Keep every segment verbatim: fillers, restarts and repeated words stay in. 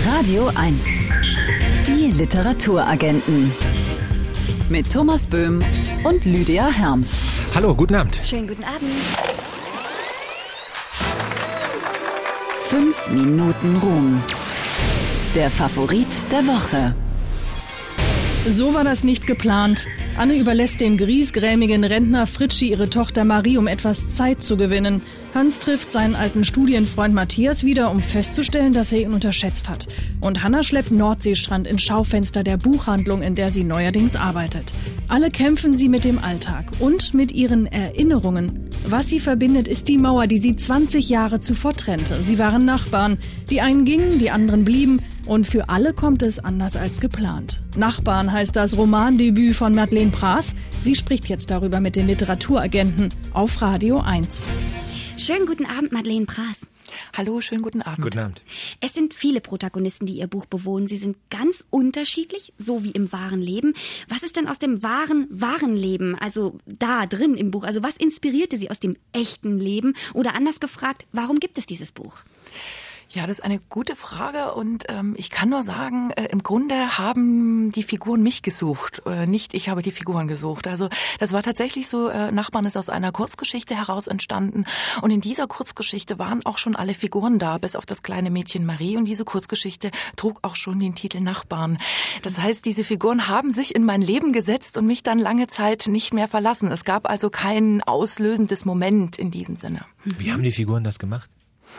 Radio eins. Die Literaturagenten. Mit Thomas Böhm und Lydia Herms. Hallo, guten Abend. Schönen guten Abend. Fünf Minuten Ruhm. Der Favorit der Woche. So war das nicht geplant. Anne überlässt dem griesgrämigen Rentner Fritschi ihre Tochter Marie, um etwas Zeit zu gewinnen. Hans trifft seinen alten Studienfreund Matthias wieder, um festzustellen, dass er ihn unterschätzt hat. Und Hanna schleppt Nordseestrand ins Schaufenster der Buchhandlung, in der sie neuerdings arbeitet. Alle kämpfen sie mit dem Alltag und mit ihren Erinnerungen. Was sie verbindet, ist die Mauer, die sie zwanzig Jahre zuvor trennte. Sie waren Nachbarn. Die einen gingen, die anderen blieben. Und für alle kommt es anders als geplant. Nachbarn heißt das Romandebüt von Madeleine Praas. Sie spricht jetzt darüber mit den Literaturagenten auf Radio eins. Schönen guten Abend, Madeleine Praas. Hallo, schönen guten Abend. Guten Abend. Es sind viele Protagonisten, die Ihr Buch bewohnen. Sie sind ganz unterschiedlich, so wie im wahren Leben. Was ist denn aus dem wahren, wahren Leben, also da drin im Buch? Also was inspirierte Sie aus dem echten Leben? Oder anders gefragt, warum gibt es dieses Buch? Ja, das ist eine gute Frage und ähm, ich kann nur sagen, äh, im Grunde haben die Figuren mich gesucht, äh, nicht ich habe die Figuren gesucht. Also das war tatsächlich so, äh, Nachbarn ist aus einer Kurzgeschichte heraus entstanden und in dieser Kurzgeschichte waren auch schon alle Figuren da, bis auf das kleine Mädchen Marie, und diese Kurzgeschichte trug auch schon den Titel Nachbarn. Das heißt, diese Figuren haben sich in mein Leben gesetzt und mich dann lange Zeit nicht mehr verlassen. Es gab also kein auslösendes Moment in diesem Sinne. Wie haben die Figuren das gemacht?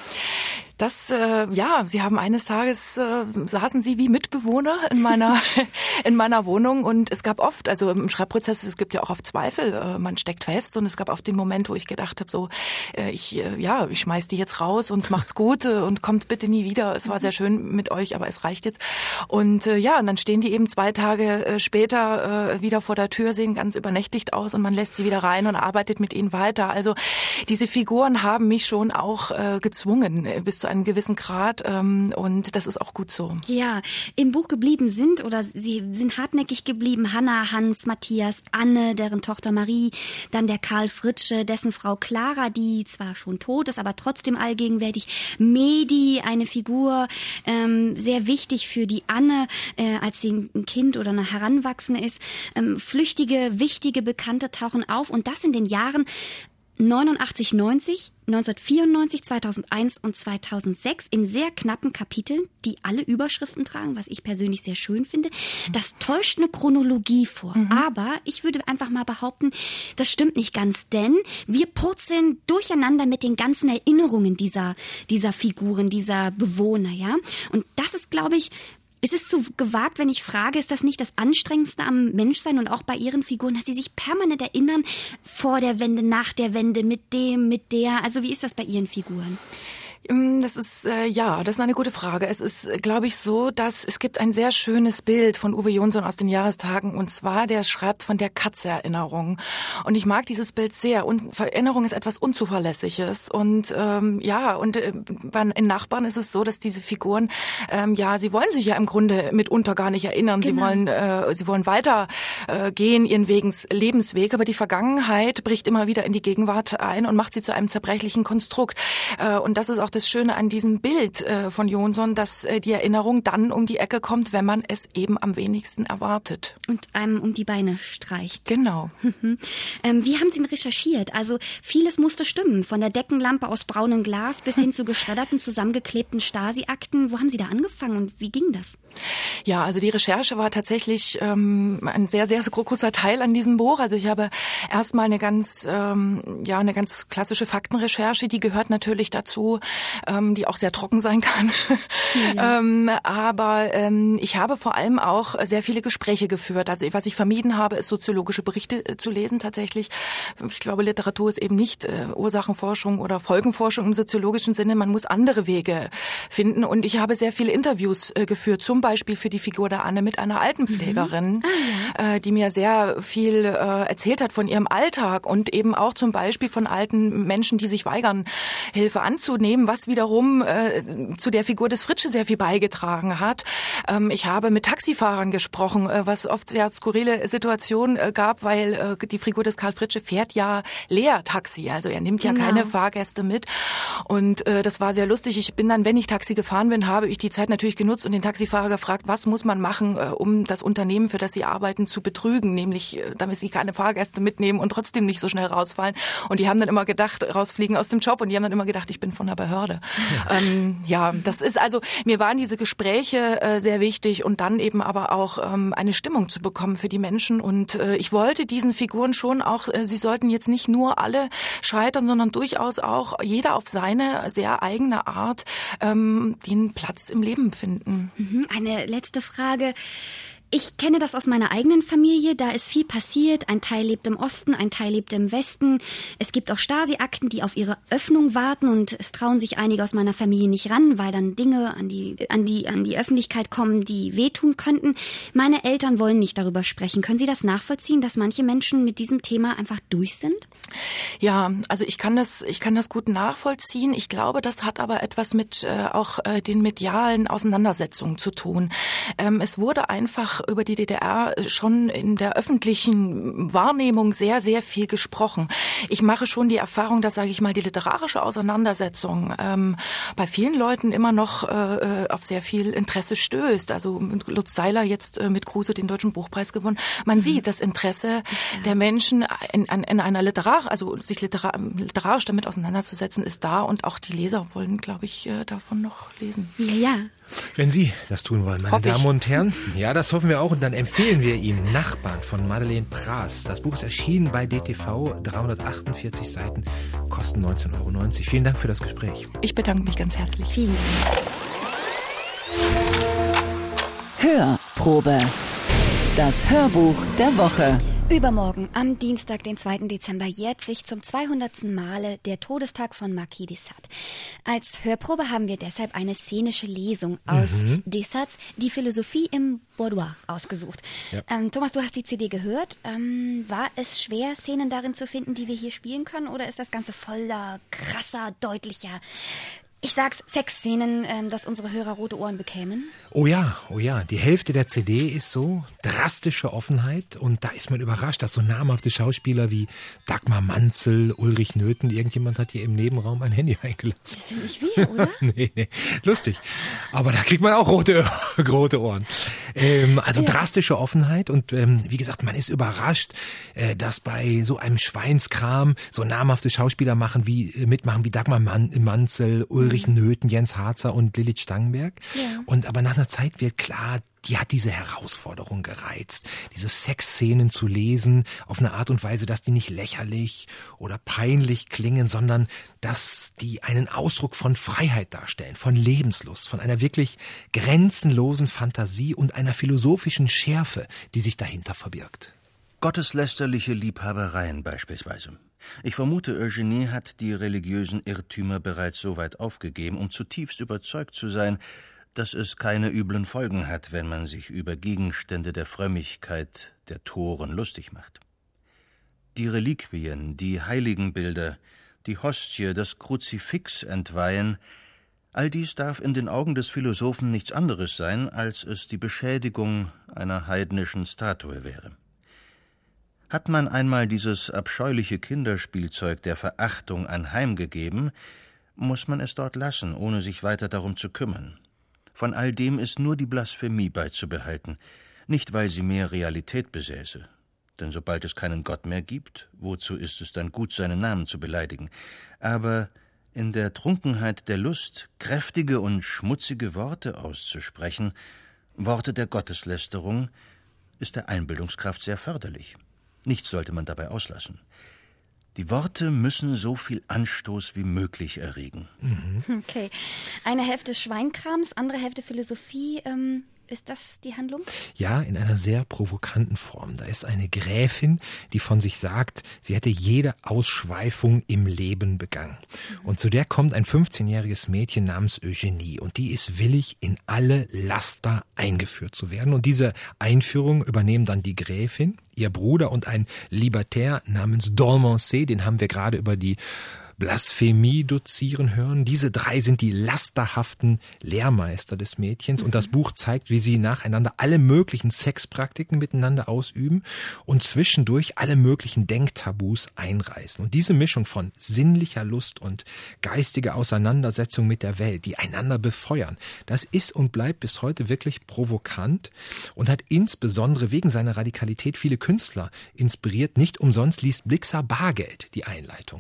Das, äh, ja, sie haben eines Tages, äh, saßen sie wie Mitbewohner in meiner in meiner Wohnung und es gab oft, also im Schreibprozess, es gibt ja auch oft Zweifel, äh, man steckt fest und es gab oft den Moment, wo ich gedacht habe, so, äh, ich, äh, ja, ich schmeiß die jetzt raus und macht's gut äh, und kommt bitte nie wieder. Es war sehr schön mit euch, aber es reicht jetzt. Und äh, ja, und dann stehen die eben zwei Tage äh, später äh, wieder vor der Tür, sehen ganz übernächtigt aus und man lässt sie wieder rein und arbeitet mit ihnen weiter. Also diese Figuren haben mich schon auch äh, gezwungen, äh, bis zu einem gewissen Grad, ähm, und das ist auch gut so. Ja, im Buch geblieben sind oder sie sind hartnäckig geblieben Hanna, Hans, Matthias, Anne, deren Tochter Marie, dann der Karl Fritsche, dessen Frau Clara, die zwar schon tot ist, aber trotzdem allgegenwärtig, Medi, eine Figur, ähm, sehr wichtig für die Anne, äh, als sie ein Kind oder eine Heranwachsende ist. Ähm, flüchtige, wichtige Bekannte tauchen auf und das in den Jahren neunundachtzig, neunzig, neunzehnhundertvierundneunzig, zweitausendeins und zweitausendsechs in sehr knappen Kapiteln, die alle Überschriften tragen, was ich persönlich sehr schön finde. Das täuscht eine Chronologie vor. Mhm. Aber ich würde einfach mal behaupten, das stimmt nicht ganz, denn wir purzeln durcheinander mit den ganzen Erinnerungen dieser, dieser Figuren, dieser Bewohner, ja. Und das ist, glaube ich, es ist zu gewagt, wenn ich frage, ist das nicht das Anstrengendste am Menschsein und auch bei Ihren Figuren, dass Sie sich permanent erinnern, vor der Wende, nach der Wende, mit dem, mit der, also wie ist das bei Ihren Figuren? Das ist, äh, ja, das ist eine gute Frage. Es ist, glaube ich, so, dass es gibt ein sehr schönes Bild von Uwe Jonsson aus den Jahrestagen, und zwar, der schreibt von der Katze-Erinnerung. Und ich mag dieses Bild sehr. Und Erinnerung ist etwas Unzuverlässliches. Und ähm, ja, und äh, bei in Nachbarn ist es so, dass diese Figuren, ähm, ja, sie wollen sich ja im Grunde mitunter gar nicht erinnern. Genau. Sie wollen, äh, sie wollen weiter äh, gehen, ihren Wegens, Lebensweg. Aber die Vergangenheit bricht immer wieder in die Gegenwart ein und macht sie zu einem zerbrechlichen Konstrukt. Äh, und das ist auch das Schöne an diesem Bild äh, von Jonsson, dass äh, die Erinnerung dann um die Ecke kommt, wenn man es eben am wenigsten erwartet. Und einem um die Beine streicht. Genau. ähm, wie haben Sie ihn recherchiert? Also vieles musste stimmen, von der Deckenlampe aus braunem Glas bis hin zu geschredderten, zusammengeklebten Stasi-Akten. Wo haben Sie da angefangen und wie ging das? Ja, also die Recherche war tatsächlich ähm, ein sehr, sehr großer Teil an diesem Buch. Also ich habe erstmal eine ganz, ähm, ja, eine ganz klassische Faktenrecherche, die gehört natürlich dazu, ähm, die auch sehr trocken sein kann. Ja. ähm, aber ähm, ich habe vor allem auch sehr viele Gespräche geführt. Also was ich vermieden habe, ist soziologische Berichte äh, zu lesen tatsächlich. Ich glaube, Literatur ist eben nicht äh, Ursachenforschung oder Folgenforschung im soziologischen Sinne. Man muss andere Wege finden. Und ich habe sehr viele Interviews äh, geführt, zum Beispiel für die Figur der Anne mit einer Altenpflegerin, mhm. ah, ja. äh, die mir sehr viel äh, erzählt hat von ihrem Alltag und eben auch zum Beispiel von alten Menschen, die sich weigern, Hilfe anzunehmen, was wiederum äh, zu der Figur des Fritsche sehr viel beigetragen hat. Ähm, ich habe mit Taxifahrern gesprochen, äh, was oft sehr skurrile Situationen äh, gab, weil äh, die Figur des Karl Fritsche fährt ja leer Taxi, also er nimmt ja Genau. keine Fahrgäste mit. Und äh, das war sehr lustig. Ich bin dann, wenn ich Taxi gefahren bin, habe ich die Zeit natürlich genutzt und den Taxifahrer gefragt, was muss man machen, äh, um das Unternehmen, für das sie arbeiten, zu betrügen, nämlich äh, damit sie keine Fahrgäste mitnehmen und trotzdem nicht so schnell rausfallen. Und die haben dann immer gedacht, rausfliegen aus dem Job, und die haben dann immer gedacht, ich bin von der Behörde. Ja, ähm, ja das ist also, mir waren diese Gespräche äh, sehr wichtig und dann eben aber auch ähm, eine Stimmung zu bekommen für die Menschen. Und äh, ich wollte diesen Figuren schon auch, äh, sie sollten jetzt nicht nur alle scheitern, sondern durchaus auch jeder auf seine sehr eigene Art ähm, den Platz im Leben finden. Mhm. Eine letzte Frage. Ich kenne das aus meiner eigenen Familie, da ist viel passiert. Ein Teil lebt im Osten, ein Teil lebt im Westen. Es gibt auch Stasi-Akten, die auf ihre Öffnung warten, und es trauen sich einige aus meiner Familie nicht ran, weil dann Dinge an die, an die, an die Öffentlichkeit kommen, die wehtun könnten. Meine Eltern wollen nicht darüber sprechen. Können Sie das nachvollziehen, dass manche Menschen mit diesem Thema einfach durch sind? Ja, also ich kann das, ich kann das gut nachvollziehen. Ich glaube, das hat aber etwas mit äh, auch äh, den medialen Auseinandersetzungen zu tun. Ähm, es wurde einfach über die D D R schon in der öffentlichen Wahrnehmung sehr, sehr viel gesprochen. Ich mache schon die Erfahrung, dass, sage ich mal, die literarische Auseinandersetzung ähm, bei vielen Leuten immer noch äh, auf sehr viel Interesse stößt. Also Lutz Seiler jetzt äh, mit Kruse den Deutschen Buchpreis gewonnen. Man mhm. sieht das Interesse ja. der Menschen in, in, in einer Literar, also sich literar, literarisch damit auseinanderzusetzen, ist da, und auch die Leser wollen, glaube ich, äh, davon noch lesen. Ja. Wenn Sie das tun wollen, meine Damen und Herren. Ja, das hoffen wir auch, und dann empfehlen wir Ihnen Nachbarn von Madeleine Pras. Das Buch ist erschienen bei D T V, dreihundertachtundvierzig Seiten, kosten neunzehn Euro neunzig. Vielen Dank für das Gespräch. Ich bedanke mich ganz herzlich. Vielen Dank. Hörprobe. Das Hörbuch der Woche. Übermorgen, am Dienstag, den zweiten Dezember, jährt sich zum zweihundertsten Male der Todestag von Marquis de Sade. Als Hörprobe haben wir deshalb eine szenische Lesung aus mhm. de Sades Die Philosophie im Boudoir ausgesucht. Ja. Ähm, Thomas, du hast die C D gehört. Ähm, war es schwer, Szenen darin zu finden, die wir hier spielen können, oder ist das Ganze voller, krasser, deutlicher, ich sag's, Sexszenen, ähm, dass unsere Hörer rote Ohren bekämen? Oh ja, oh ja. Die Hälfte der C D ist so drastische Offenheit, und da ist man überrascht, dass so namhafte Schauspieler wie Dagmar Manzel, Ulrich Nöthen, irgendjemand hat hier im Nebenraum ein Handy eingelassen. Das sind nicht wir, oder? nee, nee, lustig. Aber da kriegt man auch rote, rote Ohren. Ähm, also ja. drastische Offenheit, und ähm, wie gesagt, man ist überrascht, äh, dass bei so einem Schweinskram so namhafte Schauspieler machen wie, äh, mitmachen wie Dagmar Man- Manzel, Ulrich Ulrich Nöthen, Jens Harzer und Lilith Stangenberg. Ja. Und aber nach einer Zeit wird klar, die hat diese Herausforderung gereizt, diese Sexszenen zu lesen auf eine Art und Weise, dass die nicht lächerlich oder peinlich klingen, sondern dass die einen Ausdruck von Freiheit darstellen, von Lebenslust, von einer wirklich grenzenlosen Fantasie und einer philosophischen Schärfe, die sich dahinter verbirgt. Gotteslästerliche Liebhabereien beispielsweise. Ich vermute, Eugenie hat die religiösen Irrtümer bereits so weit aufgegeben, um zutiefst überzeugt zu sein, dass es keine üblen Folgen hat, wenn man sich über Gegenstände der Frömmigkeit der Toren lustig macht. Die Reliquien, die Heiligenbilder, die Hostie, das Kruzifix entweihen, all dies darf in den Augen des Philosophen nichts anderes sein, als es die Beschädigung einer heidnischen Statue wäre. Hat man einmal dieses abscheuliche Kinderspielzeug der Verachtung anheimgegeben, muss man es dort lassen, ohne sich weiter darum zu kümmern. Von all dem ist nur die Blasphemie beizubehalten, nicht weil sie mehr Realität besäße. Denn sobald es keinen Gott mehr gibt, wozu ist es dann gut, seinen Namen zu beleidigen? Aber in der Trunkenheit der Lust, kräftige und schmutzige Worte auszusprechen, Worte der Gotteslästerung, ist der Einbildungskraft sehr förderlich. Nichts sollte man dabei auslassen. Die Worte müssen so viel Anstoß wie möglich erregen. Mhm. Okay. Eine Hälfte Schweinkrams, andere Hälfte Philosophie. Ähm, ist das die Handlung? Ja, in einer sehr provokanten Form. Da ist eine Gräfin, die von sich sagt, sie hätte jede Ausschweifung im Leben begangen. Mhm. Und zu der kommt ein fünfzehnjähriges Mädchen namens Eugenie. Und die ist willig, in alle Laster eingeführt zu werden. Und diese Einführung übernehmen dann die Gräfin, ihr Bruder und ein Libertär namens Dolmancé, den haben wir gerade über die Blasphemie dozieren hören. Diese drei sind die lasterhaften Lehrmeister des Mädchens und das Buch zeigt, wie sie nacheinander alle möglichen Sexpraktiken miteinander ausüben und zwischendurch alle möglichen Denktabus einreißen. Und diese Mischung von sinnlicher Lust und geistiger Auseinandersetzung mit der Welt, die einander befeuern, das ist und bleibt bis heute wirklich provokant und hat insbesondere wegen seiner Radikalität viele Künstler inspiriert. Nicht umsonst liest Blixa Bargeld die Einleitung.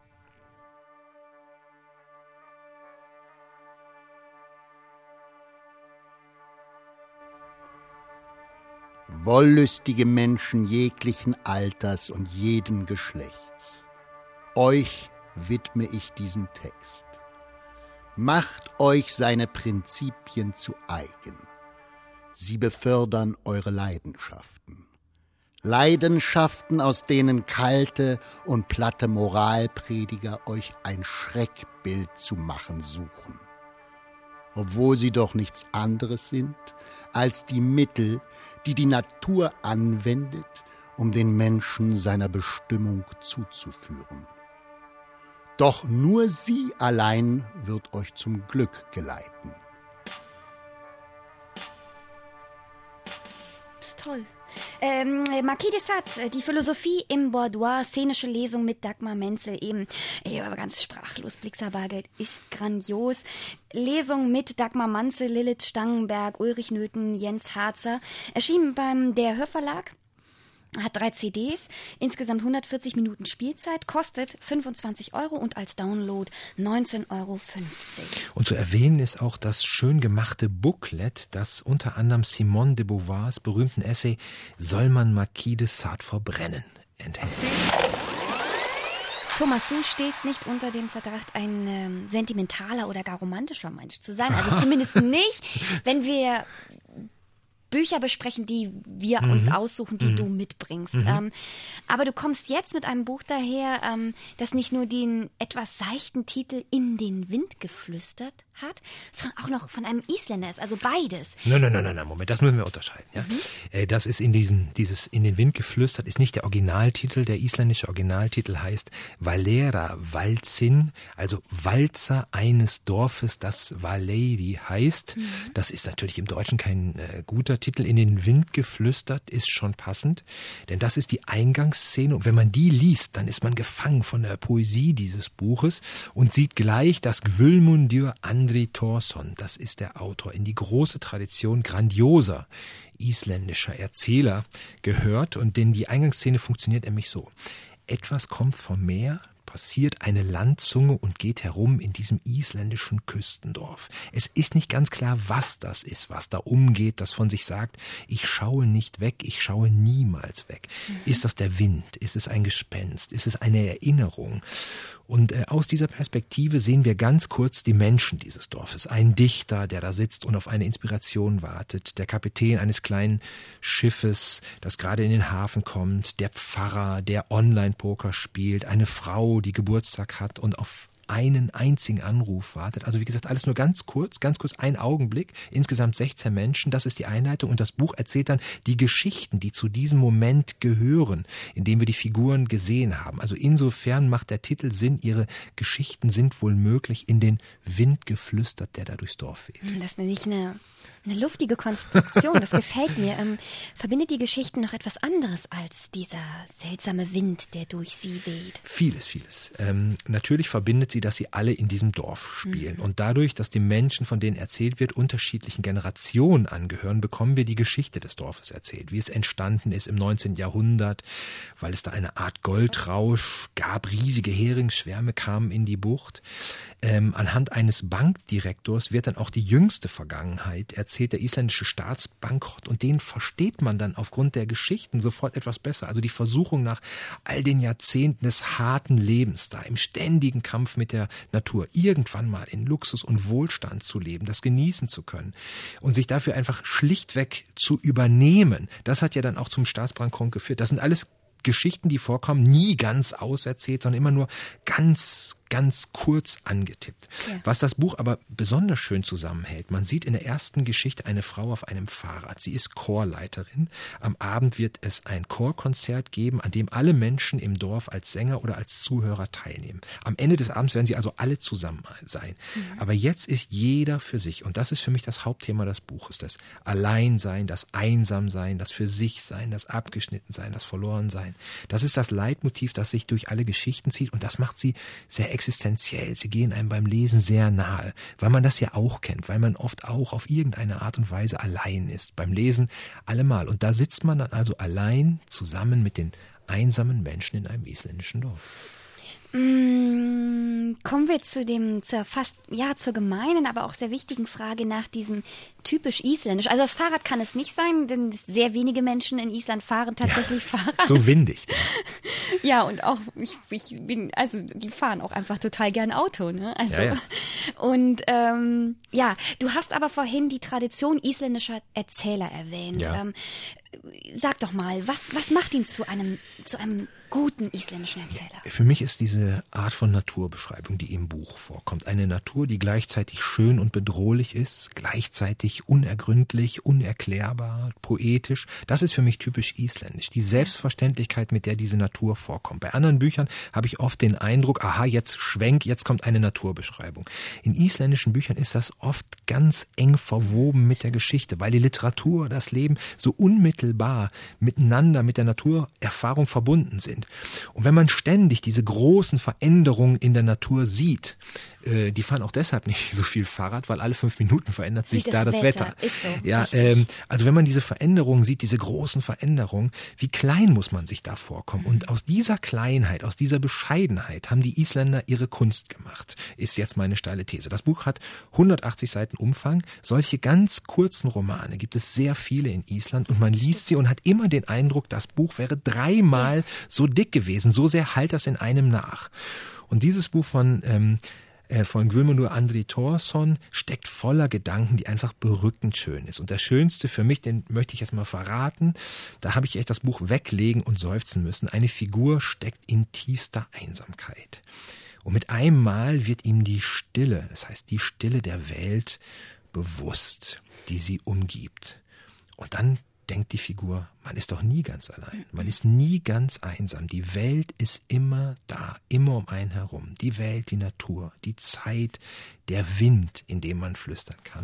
Wollüstige Menschen jeglichen Alters und jeden Geschlechts. Euch widme ich diesen Text. Macht euch seine Prinzipien zu eigen. Sie befördern eure Leidenschaften. Leidenschaften, aus denen kalte und platte Moralprediger euch ein Schreckbild zu machen suchen. Obwohl sie doch nichts anderes sind als die Mittel, die die Natur anwendet, um den Menschen seiner Bestimmung zuzuführen. Doch nur sie allein wird euch zum Glück geleiten. Das ist toll. Ähm, Marquis de Sade, die Philosophie im Boudoir, szenische Lesung mit Dagmar Menzel eben. Ich war ganz sprachlos. Blixa Bargeld ist grandios. Lesung mit Dagmar Menzel, Lilith Stangenberg, Ulrich Nöthen, Jens Harzer. Erschienen beim Der Hörverlag. Hat drei C Ds, insgesamt hundertvierzig Minuten Spielzeit, kostet fünfundzwanzig Euro und als Download neunzehn Euro fünfzig. Und zu erwähnen ist auch das schön gemachte Booklet, das unter anderem Simone de Beauvoirs berühmten Essay »Soll man Marquis de Sade verbrennen?« enthält. Thomas, du stehst nicht unter dem Verdacht, ein ähm, sentimentaler oder gar romantischer Mensch zu sein. Also zumindest nicht, wenn wir Bücher besprechen, die wir mhm. uns aussuchen, die mhm. du mitbringst. Mhm. Ähm, aber du kommst jetzt mit einem Buch daher, ähm, das nicht nur den etwas seichten Titel »In den Wind geflüstert« hat, sondern auch noch von einem Isländer ist, also beides. Nein, nein, nein, nein, Moment, das müssen wir unterscheiden. Ja? Mhm. Das ist in diesen, dieses »In den Wind geflüstert« ist nicht der Originaltitel. Der isländische Originaltitel heißt Valera Valsin, also Walzer eines Dorfes, das Valeri heißt. Mhm. Das ist natürlich im Deutschen kein äh, guter Titel. »In den Wind geflüstert« ist schon passend, denn das ist die Eingangsszene und wenn man die liest, dann ist man gefangen von der Poesie dieses Buches und sieht gleich, dass Gvölmundur Andri Thorsson, das ist der Autor, in die große Tradition grandioser isländischer Erzähler gehört und denn die Eingangsszene funktioniert nämlich so. Etwas kommt vom Meer, passiert eine Landzunge und geht herum in diesem isländischen Küstendorf. Es ist nicht ganz klar, was das ist, was da umgeht, das von sich sagt, ich schaue nicht weg, ich schaue niemals weg. Mhm. Ist das der Wind? Ist es ein Gespenst? Ist es eine Erinnerung? Und äh, aus dieser Perspektive sehen wir ganz kurz die Menschen dieses Dorfes. Ein Dichter, der da sitzt und auf eine Inspiration wartet. Der Kapitän eines kleinen Schiffes, das gerade in den Hafen kommt. Der Pfarrer, der Online-Poker spielt. Eine Frau, die Geburtstag hat und auf einen einzigen Anruf wartet. Also wie gesagt, alles nur ganz kurz, ganz kurz ein Augenblick. Insgesamt sechzehn Menschen, das ist die Einleitung. Und das Buch erzählt dann die Geschichten, die zu diesem Moment gehören, in dem wir die Figuren gesehen haben. Also insofern macht der Titel Sinn, ihre Geschichten sind wohl möglich in den Wind geflüstert, der da durchs Dorf weht. Das nenne ich eine... Eine luftige Konstruktion, das gefällt mir. Ähm, verbindet die Geschichten noch etwas anderes als dieser seltsame Wind, der durch sie weht? Vieles, vieles. Ähm, natürlich verbindet sie, dass sie alle in diesem Dorf spielen. Mhm. Und dadurch, dass die Menschen, von denen erzählt wird, unterschiedlichen Generationen angehören, bekommen wir die Geschichte des Dorfes erzählt. Wie es entstanden ist im neunzehnten Jahrhundert, weil es da eine Art Goldrausch gab, riesige Heringsschwärme kamen in die Bucht. Ähm, anhand eines Bankdirektors wird dann auch die jüngste Vergangenheit erzählt. Erzählt der isländische Staatsbankrott und den versteht man dann aufgrund der Geschichten sofort etwas besser. Also die Versuchung nach all den Jahrzehnten des harten Lebens da, im ständigen Kampf mit der Natur, irgendwann mal in Luxus und Wohlstand zu leben, das genießen zu können und sich dafür einfach schlichtweg zu übernehmen. Das hat ja dann auch zum Staatsbankrott geführt. Das sind alles Geschichten, die vorkommen, nie ganz auserzählt, sondern immer nur ganz ganz kurz angetippt. Ja. Was das Buch aber besonders schön zusammenhält, man sieht in der ersten Geschichte eine Frau auf einem Fahrrad. Sie ist Chorleiterin. Am Abend wird es ein Chorkonzert geben, an dem alle Menschen im Dorf als Sänger oder als Zuhörer teilnehmen. Am Ende des Abends werden sie also alle zusammen sein. Mhm. Aber jetzt ist jeder für sich. Und das ist für mich das Hauptthema des Buches. Das Alleinsein, das Einsamsein, das für sich sein, das Abgeschnittensein, das Verlorensein. Das ist das Leitmotiv, das sich durch alle Geschichten zieht. Und das macht sie sehr existenziell. Sie gehen einem beim Lesen sehr nahe, weil man das ja auch kennt, weil man oft auch auf irgendeine Art und Weise allein ist. Beim Lesen allemal. Und da sitzt man dann also allein zusammen mit den einsamen Menschen in einem isländischen Dorf. Mm, kommen wir zu dem, zur fast, ja, zur gemeinen, aber auch sehr wichtigen Frage nach diesem typisch isländisch. Also das Fahrrad kann es nicht sein, denn sehr wenige Menschen in Island fahren tatsächlich ja, Fahrrad. So windig. Ja, und auch, ich, ich bin, also die fahren auch einfach total gern Auto, ne? Also, ja, ja. Und ähm, ja, du hast aber vorhin die Tradition isländischer Erzähler erwähnt. Ja. Ähm, sag doch mal, was, was macht ihn zu einem, zu einem guten isländischen Erzähler? Für mich ist diese Art von Naturbeschreibung, die im Buch vorkommt, eine Natur, die gleichzeitig schön und bedrohlich ist, gleichzeitig unergründlich, unerklärbar, poetisch. Das ist für mich typisch isländisch. Die Selbstverständlichkeit, mit der diese Natur vorkommt. Bei anderen Büchern habe ich oft den Eindruck, aha, jetzt schwenk, jetzt kommt eine Naturbeschreibung. In isländischen Büchern ist das oft ganz eng verwoben mit der Geschichte, weil die Literatur, das Leben so unmittelbar miteinander, mit der Naturerfahrung verbunden sind. Und wenn man ständig diese großen Veränderungen in der Natur sieht, äh, die fahren auch deshalb nicht so viel Fahrrad, weil alle fünf Minuten verändert sich das da das Wetter. Wetter. Ist so, ja, ähm, also wenn man diese Veränderungen sieht, diese großen Veränderungen, wie klein muss man sich da vorkommen? Und aus dieser Kleinheit, aus dieser Bescheidenheit haben die Isländer ihre Kunst gemacht, ist jetzt meine steile These. Das Buch hat hundertachtzig Seiten Umfang. Solche ganz kurzen Romane gibt es sehr viele in Island und man liest sie und hat immer den Eindruck, das Buch wäre dreimal so dick gewesen. So sehr hallt das in einem nach. Und dieses Buch von ähm, von Guðmundur Andri Thorsson steckt voller Gedanken, die einfach berückend schön ist. Und der schönste für mich, den möchte ich jetzt mal verraten, da habe ich echt das Buch weglegen und seufzen müssen. Eine Figur steckt in tiefster Einsamkeit. Und mit einem Mal wird ihm die Stille, das heißt die Stille der Welt, bewusst, die sie umgibt. Und dann denkt die Figur, man ist doch nie ganz allein, man ist nie ganz einsam. Die Welt ist immer da, immer um einen herum. Die Welt, die Natur, die Zeit, der Wind, in dem man flüstern kann.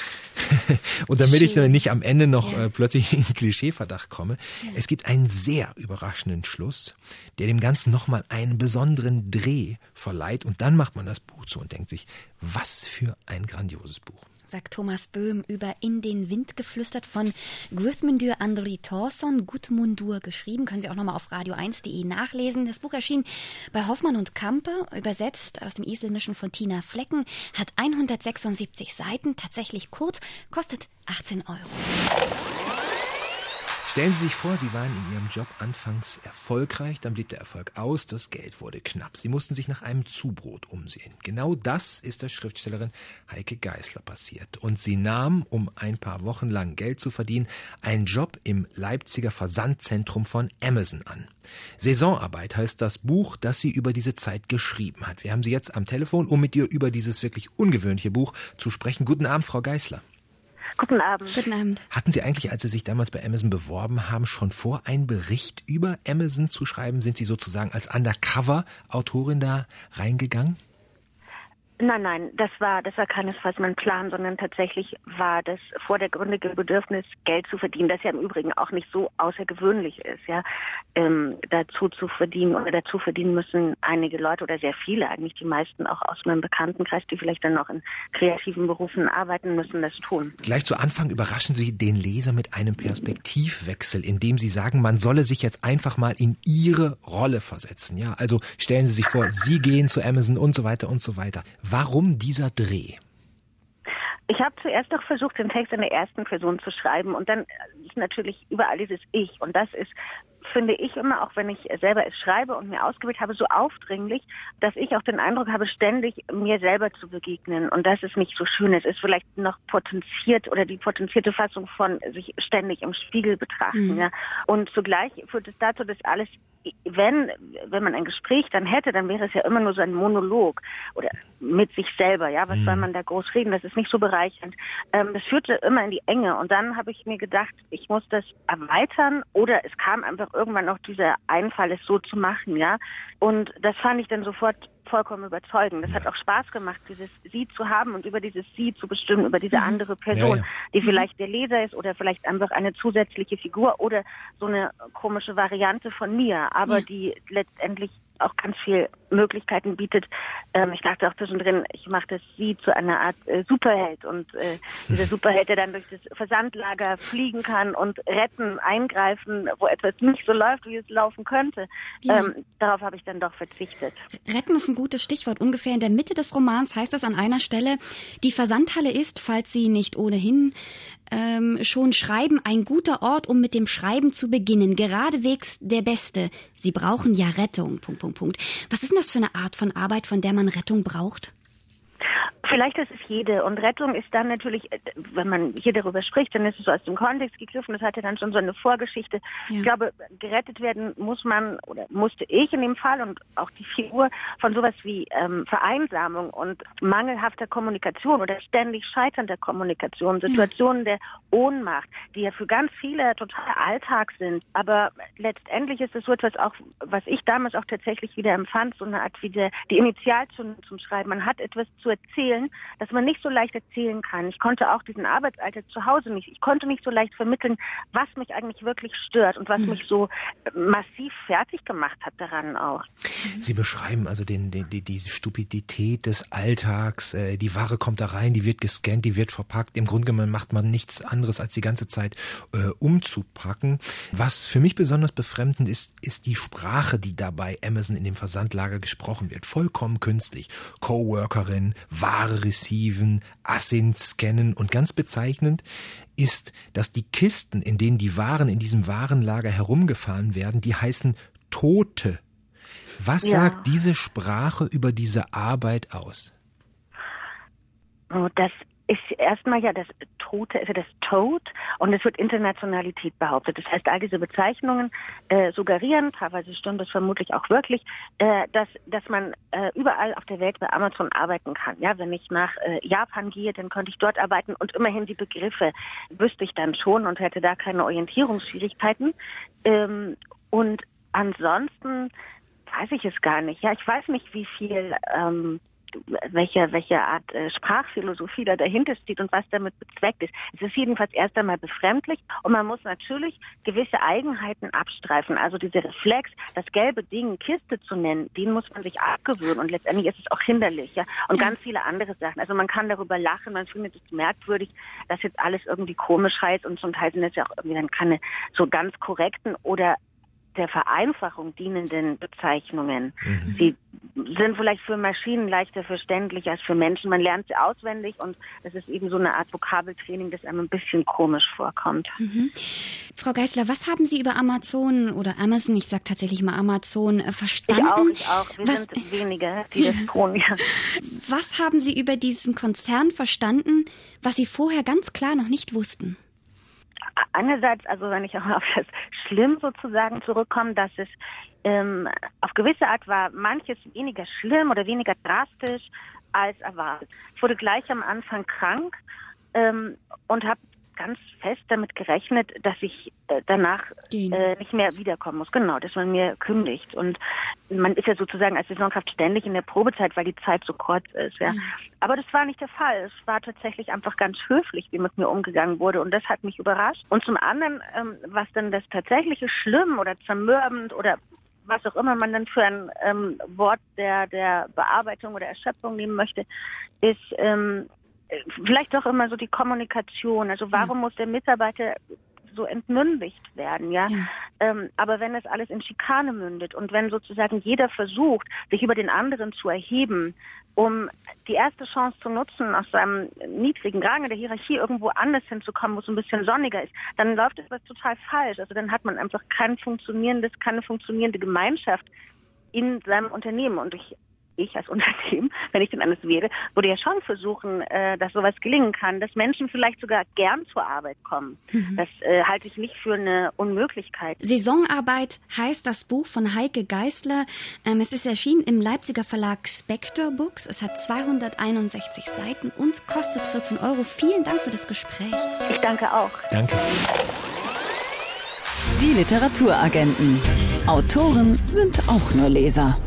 Und damit ich dann nicht am Ende noch ja. äh, plötzlich in Klischeeverdacht komme, ja. es gibt einen sehr überraschenden Schluss, der dem Ganzen nochmal einen besonderen Dreh verleiht. Und dann macht man das Buch zu und denkt sich, was für ein grandioses Buch. Sagt Thomas Böhm über In den Wind geflüstert von Guðmundur Andri Thorsson, Gudmundur geschrieben. Können Sie auch nochmal auf radio eins punkt de nachlesen. Das Buch erschien bei Hoffmann und Campe, übersetzt aus dem Isländischen von Tina Flecken, hat hundertsechsundsiebzig Seiten, tatsächlich kurz, kostet achtzehn Euro. Stellen Sie sich vor, Sie waren in Ihrem Job anfangs erfolgreich, dann blieb der Erfolg aus, das Geld wurde knapp. Sie mussten sich nach einem Zubrot umsehen. Genau das ist der Schriftstellerin Heike Geisler passiert. Und sie nahm, um ein paar Wochen lang Geld zu verdienen, einen Job im Leipziger Versandzentrum von Amazon an. Saisonarbeit heißt das Buch, das sie über diese Zeit geschrieben hat. Wir haben sie jetzt am Telefon, um mit ihr über dieses wirklich ungewöhnliche Buch zu sprechen. Guten Abend, Frau Geisler. Guten Abend. Guten Abend. Hatten Sie eigentlich, als Sie sich damals bei Amazon beworben haben, schon vor, einen Bericht über Amazon zu schreiben? Sind Sie sozusagen als Undercover-Autorin da reingegangen? Nein, nein, das war, das war keinesfalls mein Plan, sondern tatsächlich war das vordergründige Bedürfnis, Geld zu verdienen, das ja im Übrigen auch nicht so außergewöhnlich ist, ja, ähm, dazu zu verdienen oder dazu verdienen müssen einige Leute oder sehr viele, eigentlich die meisten auch aus meinem Bekanntenkreis, die vielleicht dann noch in kreativen Berufen arbeiten müssen, das tun. Gleich zu Anfang überraschen Sie den Leser mit einem Perspektivwechsel, indem Sie sagen, man solle sich jetzt einfach mal in Ihre Rolle versetzen, ja, also stellen Sie sich vor, Sie gehen zu Amazon und so weiter und so weiter. Warum dieser Dreh? Ich habe zuerst doch versucht, den Text in der ersten Person zu schreiben und dann ist natürlich überall dieses Ich und das ist, finde ich immer, auch wenn ich selber es schreibe und mir ausgewählt habe, so aufdringlich, dass ich auch den Eindruck habe, ständig mir selber zu begegnen und das ist nicht so schön. Es ist vielleicht noch potenziert oder die potenzierte Fassung von sich ständig im Spiegel betrachten. Mhm. Ja. Und zugleich führt es dazu, dass alles wenn, wenn man ein Gespräch dann hätte, dann wäre es ja immer nur so ein Monolog oder mit sich selber, ja, was mhm. soll man da groß reden, das ist nicht so bereichernd. Ähm, das führte immer in die Enge und dann habe ich mir gedacht, ich muss das erweitern oder es kam einfach irgendwann auch dieser Einfall, es so zu machen, ja, und das fand ich dann sofort vollkommen überzeugend. Das hat auch Spaß gemacht, dieses Sie zu haben und über dieses Sie zu bestimmen, über diese andere Person, ja, ja. die vielleicht der Leser ist oder vielleicht einfach eine zusätzliche Figur oder so eine komische Variante von mir, aber ja. die letztendlich auch ganz viel Möglichkeiten bietet. Ähm, ich dachte auch zwischendrin, ich mache das Sie zu einer Art äh, Superheld und äh, dieser Superheld, der dann durch das Versandlager fliegen kann und retten, eingreifen, wo etwas nicht so läuft, wie es laufen könnte. Ja. Ähm, darauf habe ich dann doch verzichtet. Retten ist ein gutes Stichwort. Ungefähr in der Mitte des Romans heißt es an einer Stelle, die Versandhalle ist, falls Sie nicht ohnehin ähm, schon schreiben, ein guter Ort, um mit dem Schreiben zu beginnen. Geradewegs der Beste. Sie brauchen ja Rettung. Punkt, Punkt, Punkt. Was ist denn das für eine Art von Arbeit, von der man Rettung braucht? Vielleicht ist es jede. Und Rettung ist dann natürlich, wenn man hier darüber spricht, dann ist es so aus dem Kontext gegriffen. Das hat ja dann schon so eine Vorgeschichte. Ja. Ich glaube, gerettet werden muss man, oder musste ich in dem Fall und auch die Figur von sowas wie ähm, Vereinsamung und mangelhafter Kommunikation oder ständig scheiternder Kommunikation, Situationen ja. der Ohnmacht, die ja für ganz viele total Alltag sind. Aber letztendlich ist es so etwas auch, was ich damals auch tatsächlich wieder empfand, so eine Art wie der, die Initialzündung zum Schreiben. Man hat etwas zu erzählen, dass man nicht so leicht erzählen kann. Ich konnte auch diesen Arbeitsalltag zu Hause nicht, ich konnte nicht so leicht vermitteln, was mich eigentlich wirklich stört und was mhm. mich so massiv fertig gemacht hat daran auch. Sie beschreiben also den, den, die, diese Stupidität des Alltags, äh, die Ware kommt da rein, die wird gescannt, die wird verpackt. Im Grunde genommen macht man nichts anderes, als die ganze Zeit äh, umzupacken. Was für mich besonders befremdend ist, ist die Sprache, die da bei Amazon in dem Versandlager gesprochen wird. Vollkommen künstlich. Coworkerin, Ware receiven, Assin scannen und ganz bezeichnend ist, dass die Kisten, in denen die Waren in diesem Warenlager herumgefahren werden, die heißen Tote. Was ja. sagt diese Sprache über diese Arbeit aus? Oh, das ist erstmal ja das Tote, also das Toad, und es wird Internationalität behauptet. Das heißt, all diese Bezeichnungen äh, suggerieren, teilweise stimmt das vermutlich auch wirklich, äh, dass dass man äh, überall auf der Welt bei Amazon arbeiten kann. Ja, wenn ich nach äh, Japan gehe, dann könnte ich dort arbeiten und immerhin die Begriffe wüsste ich dann schon und hätte da keine Orientierungsschwierigkeiten. Ähm, und ansonsten weiß ich es gar nicht. Ja, ich weiß nicht, wie viel ähm, welche, welche Art äh, Sprachphilosophie da dahinter steht und was damit bezweckt ist. Es ist jedenfalls erst einmal befremdlich und man muss natürlich gewisse Eigenheiten abstreifen. Also dieser Reflex, das gelbe Ding Kiste zu nennen, den muss man sich abgewöhnen und letztendlich ist es auch hinderlich. Ja? Und ganz viele andere Sachen. Also man kann darüber lachen, man findet es merkwürdig, dass jetzt alles irgendwie komisch heißt und zum Teil sind es ja auch irgendwie dann keine so ganz korrekten oder der Vereinfachung dienenden Bezeichnungen. Mhm. Sie sind vielleicht für Maschinen leichter verständlich als für Menschen. Man lernt sie auswendig und es ist eben so eine Art Vokabeltraining, das einem ein bisschen komisch vorkommt. Mhm. Frau Geisler, was haben Sie über Amazon oder Amazon, ich sage tatsächlich mal Amazon, äh, verstanden? Ich auch, ich auch. Wir was, sind wenige, die das tun. Ja. Was haben Sie über diesen Konzern verstanden, was Sie vorher ganz klar noch nicht wussten? Einerseits, also wenn ich auch auf das Schlimm sozusagen zurückkomme, dass es ähm, auf gewisse Art war manches weniger schlimm oder weniger drastisch als erwartet. Ich wurde gleich am Anfang krank ähm, und habe ganz fest damit gerechnet, dass ich äh, danach äh, nicht mehr wiederkommen muss. Genau, dass man mir kündigt. Und man ist ja sozusagen als Saisonkraft ständig in der Probezeit, weil die Zeit so kurz ist. Ja. Mhm. Aber das war nicht der Fall. Es war tatsächlich einfach ganz höflich, wie mit mir umgegangen wurde. Und das hat mich überrascht. Und zum anderen, ähm, was dann das tatsächliche Schlimm oder zermürbend oder was auch immer man dann für ein ähm, Wort der, der Bearbeitung oder Erschöpfung nehmen möchte, ist ähm, vielleicht doch immer so die Kommunikation. Also warum ja. muss der Mitarbeiter so entmündigt werden, ja? ja. Ähm, aber wenn es alles in Schikane mündet und wenn sozusagen jeder versucht, sich über den anderen zu erheben, um die erste Chance zu nutzen, aus seinem niedrigen Rang in der Hierarchie irgendwo anders hinzukommen, wo es ein bisschen sonniger ist, dann läuft etwas total falsch. Also dann hat man einfach kein funktionierendes, keine funktionierende Gemeinschaft in seinem Unternehmen. Und ich ich als Unternehmen, wenn ich denn eines wäre, würde ja schon versuchen, äh, dass sowas gelingen kann, dass Menschen vielleicht sogar gern zur Arbeit kommen. Mhm. Das äh, halte ich nicht für eine Unmöglichkeit. Saisonarbeit heißt das Buch von Heike Geisler. Ähm, es ist erschienen im Leipziger Verlag Spectre Books. Es hat zweihunderteinundsechzig Seiten und kostet vierzehn Euro. Vielen Dank für das Gespräch. Ich danke auch. Danke. Die Literaturagenten. Autoren sind auch nur Leser.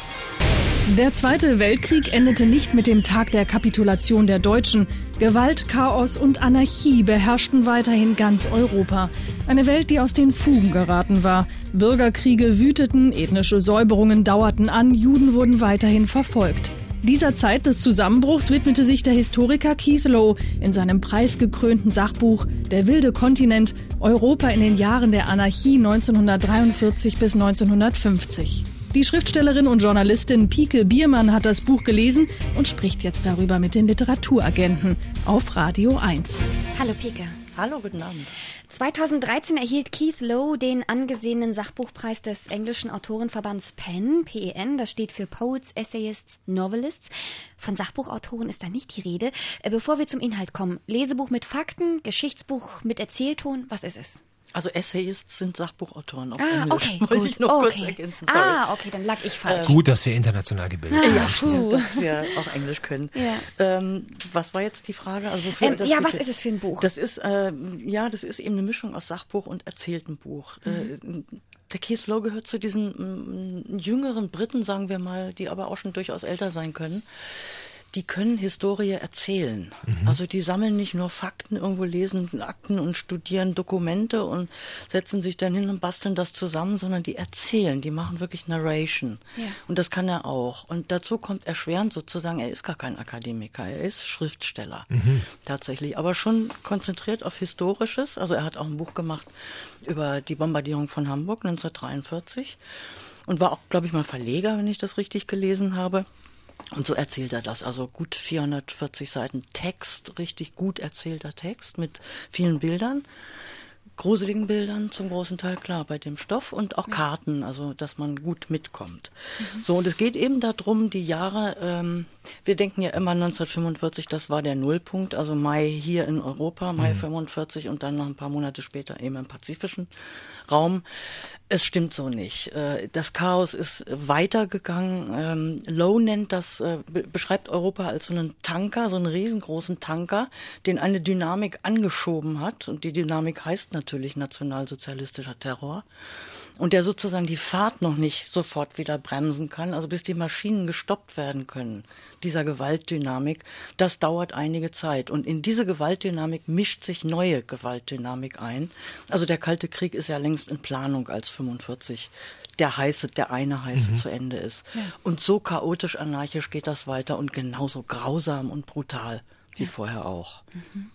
Der Zweite Weltkrieg endete nicht mit dem Tag der Kapitulation der Deutschen. Gewalt, Chaos und Anarchie beherrschten weiterhin ganz Europa. Eine Welt, die aus den Fugen geraten war. Bürgerkriege wüteten, ethnische Säuberungen dauerten an, Juden wurden weiterhin verfolgt. Dieser Zeit des Zusammenbruchs widmete sich der Historiker Keith Lowe in seinem preisgekrönten Sachbuch Der wilde Kontinent, Europa in den Jahren der Anarchie neunzehnhundertdreiundvierzig bis neunzehnhundertfünfzig. Die Schriftstellerin und Journalistin Pike Biermann hat das Buch gelesen und spricht jetzt darüber mit den Literaturagenten auf Radio eins. Hallo Pike. Hallo, guten Abend. zweitausenddreizehn erhielt Keith Lowe den angesehenen Sachbuchpreis des englischen Autorenverbands P E N, P E N, das steht für Poets, Essayists, Novelists. Von Sachbuchautoren ist da nicht die Rede. Bevor wir zum Inhalt kommen, Lesebuch mit Fakten, Geschichtsbuch mit Erzählton, was ist es? Also Essayists sind Sachbuchautoren auf ah, Englisch. Okay, Wollte gut. ich noch okay. kurz ergänzen. Sorry. Ah, okay, dann lag ich falsch. Ähm, Gut, dass wir international gebildet ah, sind. Ja, stimmt, dass wir auch Englisch können. Ja. Ähm, was war jetzt die Frage? Also für ähm, das ja, was ist es für ein Buch? Das ist äh, ja, das ist eben eine Mischung aus Sachbuch und erzähltem Buch. Mhm. Äh, der Keith Lowe gehört zu diesen m, jüngeren Briten, sagen wir mal, die aber auch schon durchaus älter sein können. Die können Historie erzählen. Mhm. Also die sammeln nicht nur Fakten, irgendwo lesen Akten und studieren Dokumente und setzen sich dann hin und basteln das zusammen, sondern die erzählen, die machen wirklich Narration. Ja. Und das kann er auch. Und dazu kommt erschwerend sozusagen, er ist gar kein Akademiker, er ist Schriftsteller. Mhm. Tatsächlich, aber schon konzentriert auf Historisches. Also er hat auch ein Buch gemacht über die Bombardierung von Hamburg neunzehnhundertdreiundvierzig und war auch, glaube ich, mal Verleger, wenn ich das richtig gelesen habe. Und so erzählt er das, also gut vierhundertvierzig Seiten Text, richtig gut erzählter Text mit vielen Bildern, gruseligen Bildern zum großen Teil, klar, bei dem Stoff und auch Karten, also dass man gut mitkommt. Mhm. So, und es geht eben darum, die Jahre, ähm, wir denken ja immer neunzehnhundertfünfundvierzig, das war der Nullpunkt, also Mai hier in Europa, Mai mhm. fünfundvierzig und dann noch ein paar Monate später eben im pazifischen Raum. Es stimmt so nicht. Das Chaos ist weitergegangen. Lowe nennt das, beschreibt Europa als so einen Tanker, so einen riesengroßen Tanker, den eine Dynamik angeschoben hat. Und die Dynamik heißt natürlich nationalsozialistischer Terror. Und der sozusagen die Fahrt noch nicht sofort wieder bremsen kann, also bis die Maschinen gestoppt werden können, dieser Gewaltdynamik, das dauert einige Zeit. Und in diese Gewaltdynamik mischt sich neue Gewaltdynamik ein. Also der Kalte Krieg ist ja längst in Planung, als fünfundvierzig der heiße, der eine heiße mhm. zu Ende ist. Ja. Und so chaotisch, anarchisch geht das weiter und genauso grausam und brutal wie ja. vorher auch. Mhm.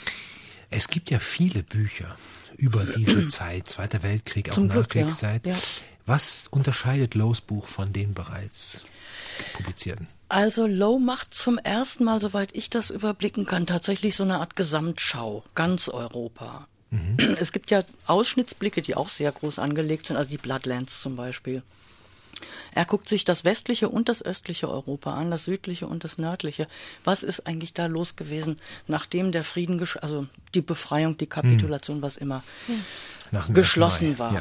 Es gibt ja viele Bücher über diese Zeit, Zweiter Weltkrieg, auch Zum Glück, Nachkriegszeit. ja. Ja. Was unterscheidet Lowes Buch von den bereits publizierten? Also Lowe macht zum ersten Mal, soweit ich das überblicken kann, tatsächlich so eine Art Gesamtschau, ganz Europa. Mhm. Es gibt ja Ausschnittsblicke, die auch sehr groß angelegt sind, also die Bloodlands zum Beispiel. Er guckt sich das westliche und das östliche Europa an, das südliche und das nördliche. Was ist eigentlich da los gewesen, nachdem der Frieden, gesch- also die Befreiung, die Kapitulation, mhm. was immer, ja. geschlossen war. Ja.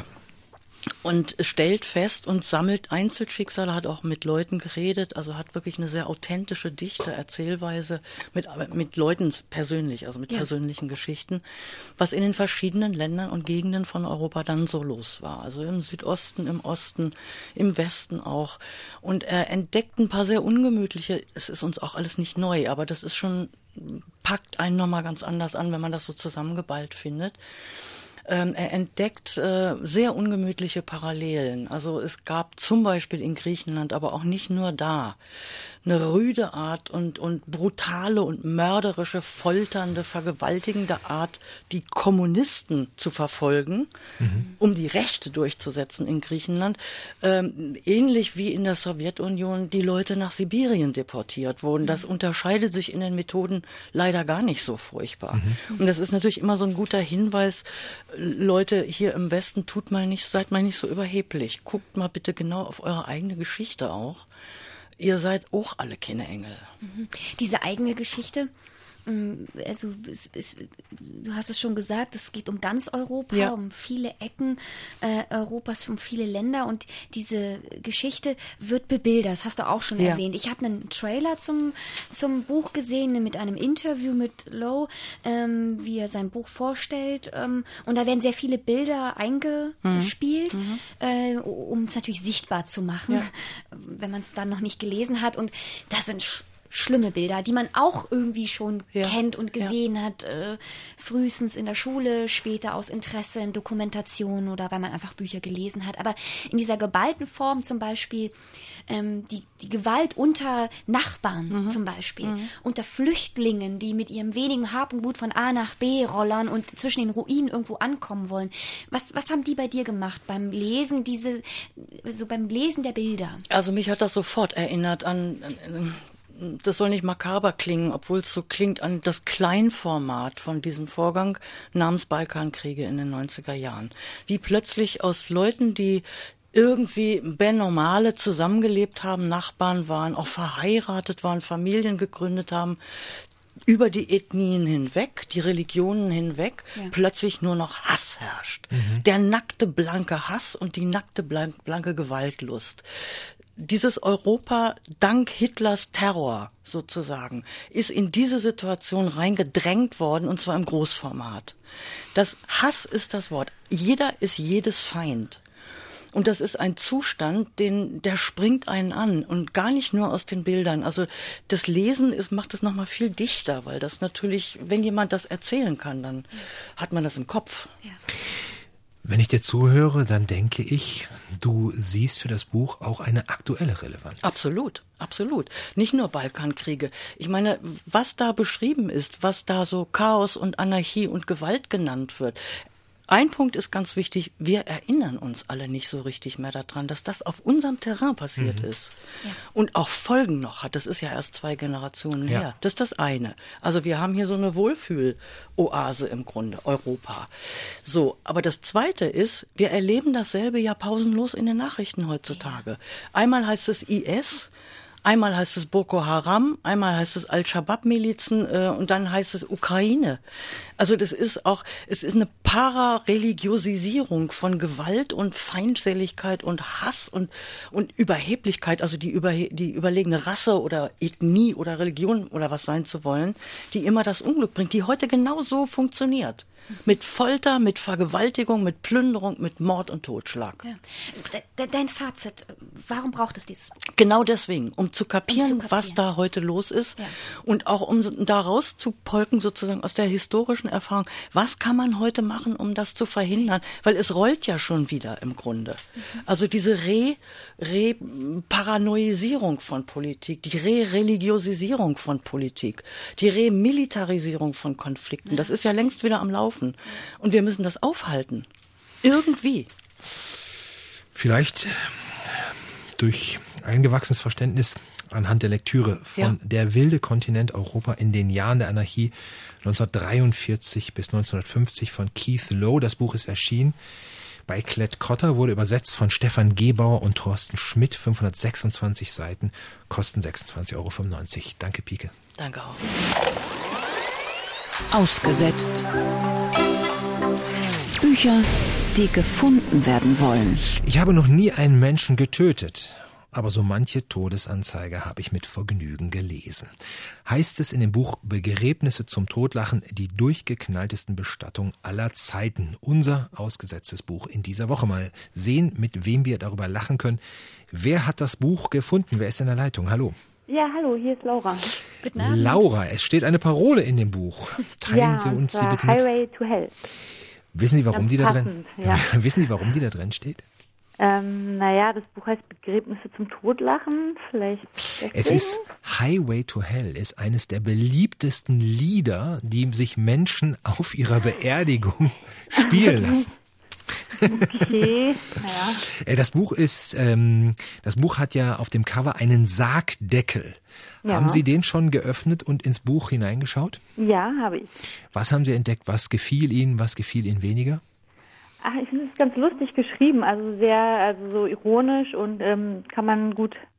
Und stellt fest und sammelt Einzelschicksale, hat auch mit Leuten geredet, also hat wirklich eine sehr authentische, dichte Erzählweise mit, mit Leuten persönlich, also mit ja. persönlichen Geschichten, was in den verschiedenen Ländern und Gegenden von Europa dann so los war. Also im Südosten, im Osten, im Westen auch. Und er entdeckt ein paar sehr ungemütliche, es ist uns auch alles nicht neu, aber das ist schon, packt einen nochmal ganz anders an, wenn man das so zusammengeballt findet. Ähm, er entdeckt äh, sehr ungemütliche Parallelen. Also es gab zum Beispiel in Griechenland, aber auch nicht nur da, eine rüde Art und, und brutale und mörderische, folternde, vergewaltigende Art, die Kommunisten zu verfolgen, mhm. um die Rechte durchzusetzen in Griechenland. Ähm, ähnlich wie in der Sowjetunion die Leute nach Sibirien deportiert wurden. Das mhm. unterscheidet sich in den Methoden leider gar nicht so furchtbar. Mhm. Und das ist natürlich immer so ein guter Hinweis, Leute hier im Westen, tut mal nicht, seid mal nicht so überheblich. Guckt mal bitte genau auf eure eigene Geschichte auch. ihr seid auch alle keine Engel. Mhm. Diese eigene Geschichte, also es, es, du hast es schon gesagt, es geht um ganz Europa, ja. um viele Ecken äh, Europas, um viele Länder und diese Geschichte wird bebildert, das hast du auch schon ja. erwähnt. Ich habe einen Trailer zum, zum Buch gesehen mit einem Interview mit Lowe, ähm, wie er sein Buch vorstellt ähm, und da werden sehr viele Bilder eingespielt, mhm. äh, um es natürlich sichtbar zu machen, ja. wenn man es dann noch nicht gelesen hat und das sind sch- schlimme Bilder, die man auch irgendwie schon ja. kennt und gesehen ja. hat, äh, frühestens in der Schule, später aus Interesse in Dokumentationen oder weil man einfach Bücher gelesen hat. Aber in dieser geballten Form zum Beispiel, ähm, die, die Gewalt unter Nachbarn mhm. zum Beispiel, mhm. unter Flüchtlingen, die mit ihrem wenigen Hab und Gut von A nach B rollern und zwischen den Ruinen irgendwo ankommen wollen. Was, was haben die bei dir gemacht beim Lesen, diese, so beim Lesen der Bilder? Also mich hat das sofort erinnert an, an das soll nicht makaber klingen, obwohl es so klingt, an das Kleinformat von diesem Vorgang namens Balkankriege in den neunziger Jahren. Wie plötzlich aus Leuten, die irgendwie benormale zusammengelebt haben, Nachbarn waren, auch verheiratet waren, Familien gegründet haben, über die Ethnien hinweg, die Religionen hinweg, ja. plötzlich nur noch Hass herrscht. Mhm. Der nackte, blanke Hass und die nackte, blanke Gewaltlust. Dieses Europa dank Hitlers Terror sozusagen ist in diese Situation reingedrängt worden und zwar im Großformat. Das Hass ist das Wort. Jeder ist jedes Feind. Und das ist ein Zustand, den, der springt einen an und gar nicht nur aus den Bildern. Also das Lesen ist, macht es nochmal viel dichter, weil das natürlich, wenn jemand das erzählen kann, dann hat man das im Kopf. Ja. Wenn ich dir zuhöre, dann denke ich, du siehst für das Buch auch eine aktuelle Relevanz. Absolut, absolut. Nicht nur Balkankriege. Ich meine, was da beschrieben ist, was da so Chaos und Anarchie und Gewalt genannt wird. Ein Punkt ist ganz wichtig, wir erinnern uns alle nicht so richtig mehr daran, dass das auf unserem Terrain passiert mhm. ist. Ja. Und auch Folgen noch hat. Das ist ja erst zwei Generationen ja. her. Das ist das eine. Also wir haben hier so eine Wohlfühl-Oase im Grunde, Europa. So, aber das zweite ist, wir erleben dasselbe ja pausenlos in den Nachrichten heutzutage. Einmal heißt es I S, einmal heißt es Boko Haram, einmal heißt es Al-Shabaab-Milizen äh, und dann heißt es Ukraine. Also das ist auch, es ist eine Parareligiosisierung von Gewalt und Feindseligkeit und Hass und und Überheblichkeit, also die über die überlegene Rasse oder Ethnie oder Religion oder was sein zu wollen, die immer das Unglück bringt, die heute genau so funktioniert. Mit Folter, mit Vergewaltigung, mit Plünderung, mit Mord und Totschlag. Ja. De- dein Fazit, warum braucht es dieses Buch? Genau deswegen, um zu kapieren, um zu kapieren. was da heute los ist ja. und auch um da rauszupolken sozusagen aus der historischen Erfahrung, was kann man heute machen, um das zu verhindern? Weil es rollt ja schon wieder im Grunde. Mhm. Also diese Re, Re-Paranoisierung von Politik, die Re-Religiosisierung von Politik, die Remilitarisierung von Konflikten, ja. das ist ja längst wieder am Laufen. Und wir müssen das aufhalten. Irgendwie. Vielleicht durch eingewachsenes Verständnis anhand der Lektüre von ja. Der wilde Kontinent Europa in den Jahren der Anarchie neunzehnhundertdreiundvierzig bis neunzehnhundertfünfzig von Keith Lowe. Das Buch ist erschienen bei Klett-Cotta, wurde übersetzt von Stefan Gebauer und Thorsten Schmidt. fünfhundertsechsundzwanzig Seiten, kosten sechsundzwanzig Euro fünfundneunzig. Danke, Pike. Danke auch. Ausgesetzt. Bücher, die gefunden werden wollen. Ich habe noch nie einen Menschen getötet, aber so manche Todesanzeige habe ich mit Vergnügen gelesen. Heißt es in dem Buch Begräbnisse zum Totlachen, die durchgeknalltesten Bestattungen aller Zeiten. Unser ausgesetztes Buch in dieser Woche. Mal sehen, mit wem wir darüber lachen können. Wer hat das Buch gefunden? Wer ist in der Leitung? Hallo. Ja, hallo, hier ist Laura. Guten Abend. Laura, es steht eine Parole in dem Buch. Teilen ja, Sie uns die bitte mit. Highway to Hell. Wissen Sie, warum Ganz die da passend, drin? Ja. Wissen Sie, warum die da drin steht? Ähm, naja, das Buch heißt Begräbnisse zum Totlachen. Vielleicht deswegen? Es ist Highway to Hell, ist eines der beliebtesten Lieder, die sich Menschen auf ihrer Beerdigung spielen lassen. Okay, ja. Das Buch ist, ähm, das Buch hat ja auf dem Cover einen Sargdeckel. Ja. Haben Sie den schon geöffnet und ins Buch hineingeschaut? Ja, habe ich. Was haben Sie entdeckt? Was gefiel Ihnen? Was gefiel Ihnen weniger? Ach, ich finde es ganz lustig geschrieben, also sehr, also so ironisch und ähm, kann man gut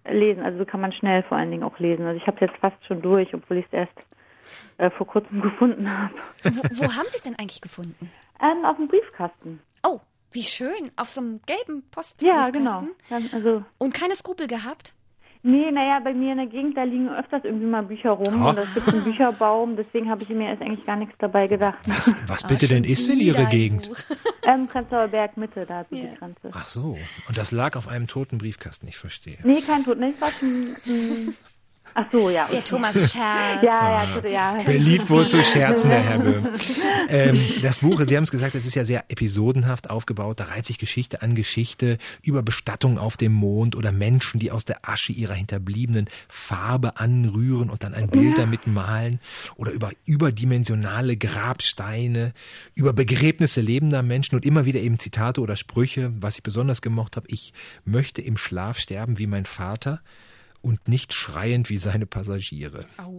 lesen. Also so kann man schnell vor allen Dingen auch lesen. Also ich habe es jetzt fast schon durch, obwohl ich es erst äh, vor kurzem gefunden habe. Wo, wo haben Sie es denn eigentlich gefunden? Ähm, auf dem Briefkasten. Oh, wie schön. Auf so einem gelben Postbriefkasten? Ja, genau. Dann, also Und keine Skrupel gehabt? Nee, naja, bei mir in der Gegend, da liegen öfters irgendwie mal Bücher rum. Oh. Und es gibt einen Bücherbaum, deswegen habe ich mir erst eigentlich gar nichts dabei gedacht. Was, was bitte denn ist in Ihre Gegend? Ähm, Prenzlauer Berg Mitte, da hat sie Ja. die Grenze. Ach so, und das lag auf einem toten Briefkasten, ich verstehe. Nee, kein Tod, nee, es war schon... Hm. Ach so, ja. Der Thomas Scherz. Ja, ja, ja. Beliebt wohl zu scherzen, der Herr Böhm. Ähm, das Buch, Sie haben es gesagt, es ist ja sehr episodenhaft aufgebaut. Da reiht sich Geschichte an Geschichte über Bestattungen auf dem Mond oder Menschen, die aus der Asche ihrer Hinterbliebenen Farbe anrühren und dann ein Bild Ja. damit malen. Oder über überdimensionale Grabsteine, über Begräbnisse lebender Menschen und immer wieder eben Zitate oder Sprüche. Was ich besonders gemocht habe: Ich möchte im Schlaf sterben wie mein Vater und nicht schreiend wie seine Passagiere. Aua.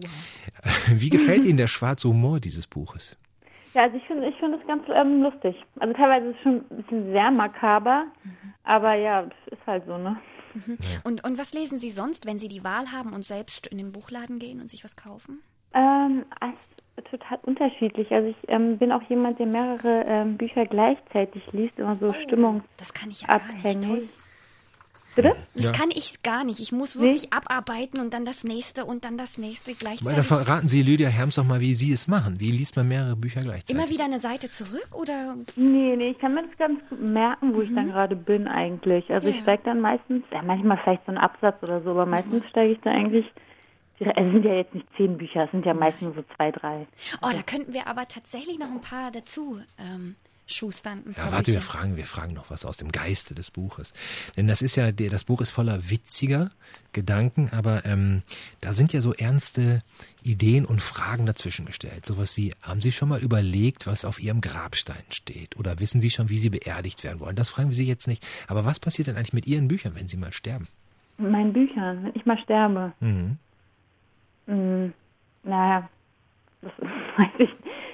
Wie gefällt Ihnen der schwarze Humor dieses Buches? Ja, also ich finde ich finde es ganz ähm, lustig. Also teilweise ist es schon ein bisschen sehr makaber, aber ja, das ist halt so, ne? Mhm. Und, und was lesen Sie sonst, wenn Sie die Wahl haben und selbst in den Buchladen gehen und sich was kaufen? Ähm, es ist total unterschiedlich. Also ich ähm, bin auch jemand, der mehrere ähm, Bücher gleichzeitig liest, immer so stimmungsabhängig. Das kann ich ja gar nicht. Toll. Bitte? Das Ja. kann ich gar nicht. Ich muss wirklich abarbeiten und dann das nächste und dann das nächste Weil gleichzeitig. da verraten Sie Lydia Herms doch mal, wie Sie es machen. Wie liest man mehrere Bücher gleichzeitig? Immer wieder eine Seite zurück oder? Nee, nee, ich kann mir das ganz gut merken, wo ich dann gerade bin eigentlich. Also Ja. ich steige dann meistens, ja, manchmal vielleicht so einen Absatz oder so, aber meistens steige ich da eigentlich, direkt- es sind ja jetzt nicht zehn Bücher, es sind ja meistens so zwei, drei. Oh, da könnten wir aber tatsächlich noch ein paar dazu ähm, schustern. Ein paar Ja, warte, wir Bücher. fragen, wir fragen noch was aus dem Geiste des Buches. Denn das ist ja, der- das Buch ist voller witziger Gedanken, aber ähm, da sind ja so ernste Ideen und Fragen dazwischen gestellt. Sowas wie: Haben Sie schon mal überlegt, was auf Ihrem Grabstein steht? Oder wissen Sie schon, wie Sie beerdigt werden wollen? Das fragen wir Sie jetzt nicht. Aber was passiert denn eigentlich mit Ihren Büchern, wenn Sie mal sterben? Mit meinen Büchern, wenn ich mal sterbe. Mhm. Hm, naja, das weiß ich.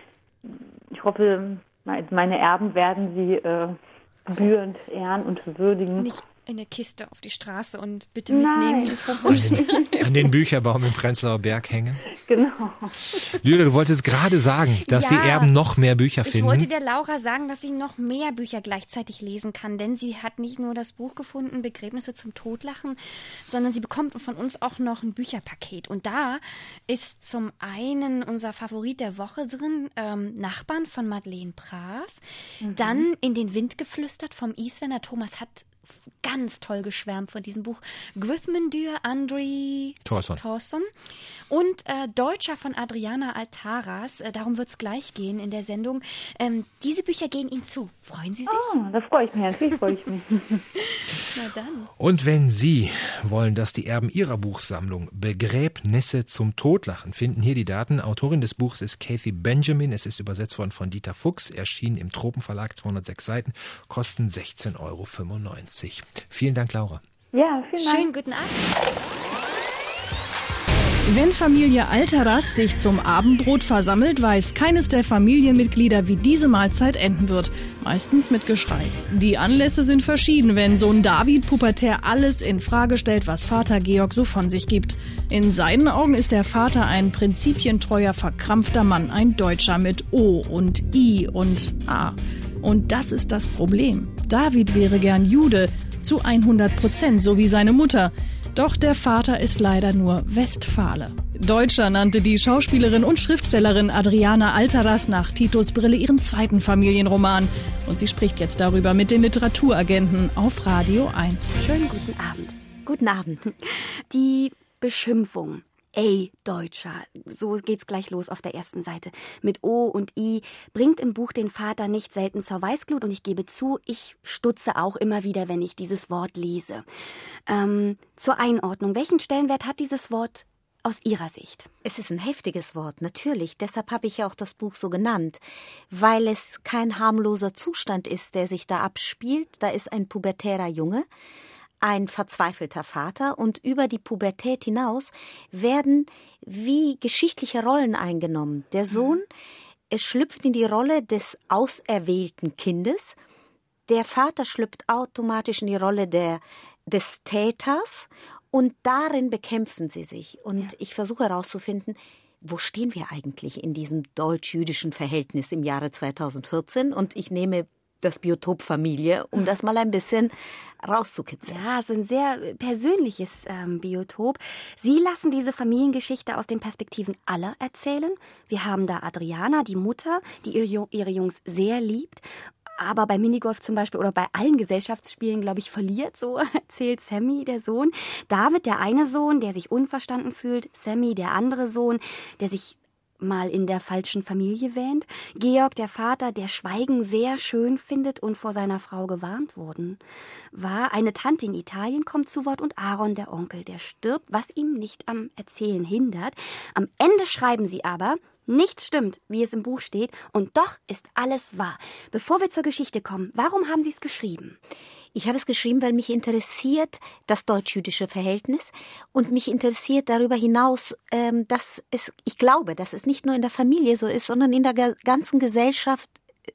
Ich hoffe, meine Erben werden sie äh, gebührend ehren und würdigen. Nicht in eine Kiste auf die Straße und bitte Nein, mitnehmen. An den, an den Bücherbaum im Prenzlauer Berg hängen. Genau. Lydia, du wolltest gerade sagen, dass Ja. die Erben noch mehr Bücher Ich finden. wollte der Laura sagen, dass sie noch mehr Bücher gleichzeitig lesen kann, denn sie hat nicht nur das Buch gefunden, Begräbnisse zum Totlachen, sondern sie bekommt von uns auch noch ein Bücherpaket. Und da ist zum einen unser Favorit der Woche drin, ähm, Nachbarn von Madeleine Praas, dann In den Wind geflüstert vom Isländer Thomas hat ganz toll geschwärmt von diesem Buch. Gwythmundur Andri Thorsson. Thorsson und äh, Deutscher von Adriana Altaras. Äh, darum wird es gleich gehen in der Sendung. Ähm, diese Bücher gehen Ihnen zu. Freuen Sie sich? Oh, da freue ich mich, natürlich freue ich mich. Na dann. Und wenn Sie wollen, dass die Erben Ihrer Buchsammlung Begräbnisse zum Totlachen finden, hier die Daten. Autorin des Buchs ist Kathy Benjamin. Es ist übersetzt worden von Dieter Fuchs, erschienen im Tropenverlag, zweihundertsechs Seiten, kosten sechzehn Euro fünfundneunzig. Vielen Dank, Laura. Ja, vielen Dank. Schönen guten Abend. Wenn Familie Altaras sich zum Abendbrot versammelt, weiß keines der Familienmitglieder, wie diese Mahlzeit enden wird. Meistens mit Geschrei. Die Anlässe sind verschieden, wenn Sohn David pubertär alles in Frage stellt, was Vater Georg so von sich gibt. In seinen Augen ist der Vater ein prinzipientreuer, verkrampfter Mann, ein Deutscher mit O und I und A. Und das ist das Problem. David wäre gern Jude, zu hundert Prozent, so wie seine Mutter. Doch der Vater ist leider nur Westfale. Deutscher nannte die Schauspielerin und Schriftstellerin Adriana Altaras nach Titos Brille ihren zweiten Familienroman. Und sie spricht jetzt darüber mit den Literaturagenten auf Radio eins. Schönen guten Abend. Guten Abend. Die Beschimpfung. Ey, Deutscher, so geht's gleich los auf der ersten Seite. Mit O und I bringt im Buch den Vater nicht selten zur Weißglut und ich gebe zu, ich stutze auch immer wieder, wenn ich dieses Wort lese. Ähm, zur Einordnung, welchen Stellenwert hat dieses Wort aus Ihrer Sicht? Es ist ein heftiges Wort, natürlich. Deshalb habe ich ja auch das Buch so genannt, weil es kein harmloser Zustand ist, der sich da abspielt. Da ist ein pubertärer Junge, ein verzweifelter Vater und über die Pubertät hinaus werden wie geschichtliche Rollen eingenommen. Der Sohn, es schlüpft in die Rolle des auserwählten Kindes. Der Vater schlüpft automatisch in die Rolle der, des Täters Und darin bekämpfen sie sich. Und ja. ich versuche herauszufinden, wo stehen wir eigentlich in diesem deutsch-jüdischen Verhältnis im Jahre zweitausendvierzehn? Und ich nehme das Biotop Familie, um das mal ein bisschen rauszukitzeln. Ja, so ein sehr persönliches ähm, Biotop. Sie lassen diese Familiengeschichte aus den Perspektiven aller erzählen. Wir haben da Adriana, die Mutter, die ihre, ihre Jungs sehr liebt, aber bei Minigolf zum Beispiel oder bei allen Gesellschaftsspielen, glaube ich, verliert, so erzählt Sammy, der Sohn. David, der eine Sohn, der sich unverstanden fühlt. Sammy, der andere Sohn, der sich mal in der falschen Familie wähnt. Georg, der Vater, der Schweigen sehr schön findet und vor seiner Frau gewarnt worden war. Eine Tante in Italien kommt zu Wort und Aaron, der Onkel, der stirbt, was ihm nicht am Erzählen hindert. Am Ende schreiben sie aber, nichts stimmt, wie es im Buch steht, und doch ist alles wahr. Bevor wir zur Geschichte kommen, warum haben Sie es geschrieben? Ich habe es geschrieben, weil mich interessiert das deutsch-jüdische Verhältnis und mich interessiert darüber hinaus, ähm, dass es, ich glaube, dass es nicht nur in der Familie so ist, sondern in der ge- ganzen Gesellschaft,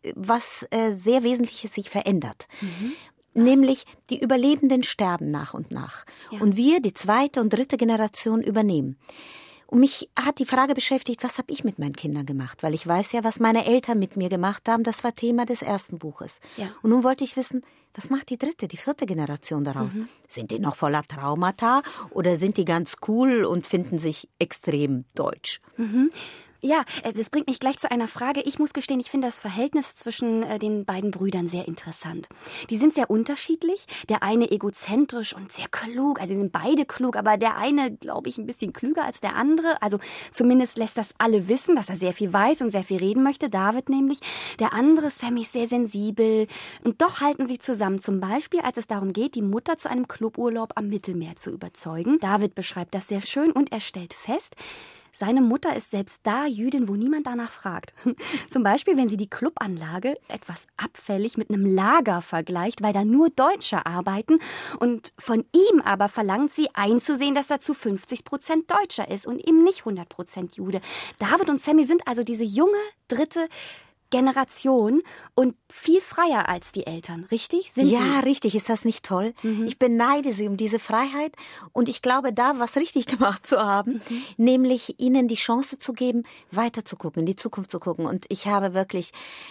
was äh, sehr Wesentliches sich verändert. Mhm. Nämlich die Überlebenden sterben nach und nach. Ja. Und wir, die zweite und dritte Generation, übernehmen. Und mich hat die Frage beschäftigt, was habe ich mit meinen Kindern gemacht? Weil ich weiß ja, was meine Eltern mit mir gemacht haben. Das war Thema des ersten Buches. Ja. Und nun wollte ich wissen, was macht die dritte, die vierte Generation daraus? Mhm. Sind die noch voller Traumata oder sind die ganz cool und finden sich extrem deutsch? Mhm. Ja, das bringt mich gleich zu einer Frage. Ich muss gestehen, ich finde das Verhältnis zwischen den beiden Brüdern sehr interessant. Die sind sehr unterschiedlich. Der eine egozentrisch und sehr klug. Also sie sind beide klug, aber der eine, glaube ich, ein bisschen klüger als der andere. Also zumindest lässt das alle wissen, dass er sehr viel weiß und sehr viel reden möchte. David nämlich. Der andere, Sammy, ist sehr sensibel. Und doch halten sie zusammen. Zum Beispiel, als es darum geht, die Mutter zu einem Cluburlaub am Mittelmeer zu überzeugen. David beschreibt das sehr schön und er stellt fest, seine Mutter ist selbst da Jüdin, wo niemand danach fragt. Zum Beispiel, wenn sie die Clubanlage etwas abfällig mit einem Lager vergleicht, weil da nur Deutsche arbeiten und von ihm aber verlangt sie einzusehen, dass er zu fünfzig Prozent Deutscher ist und eben nicht hundert Prozent Jude. David und Sammy sind also diese junge, dritte Generation und viel freier als die Eltern, richtig? Sind ja, sie? Richtig. Ist das nicht toll? Mhm. Ich beneide sie um diese Freiheit und ich glaube, da was richtig gemacht zu haben, mhm. nämlich ihnen die Chance zu geben, weiter zu gucken, in die Zukunft zu gucken. Und ich habe wirklich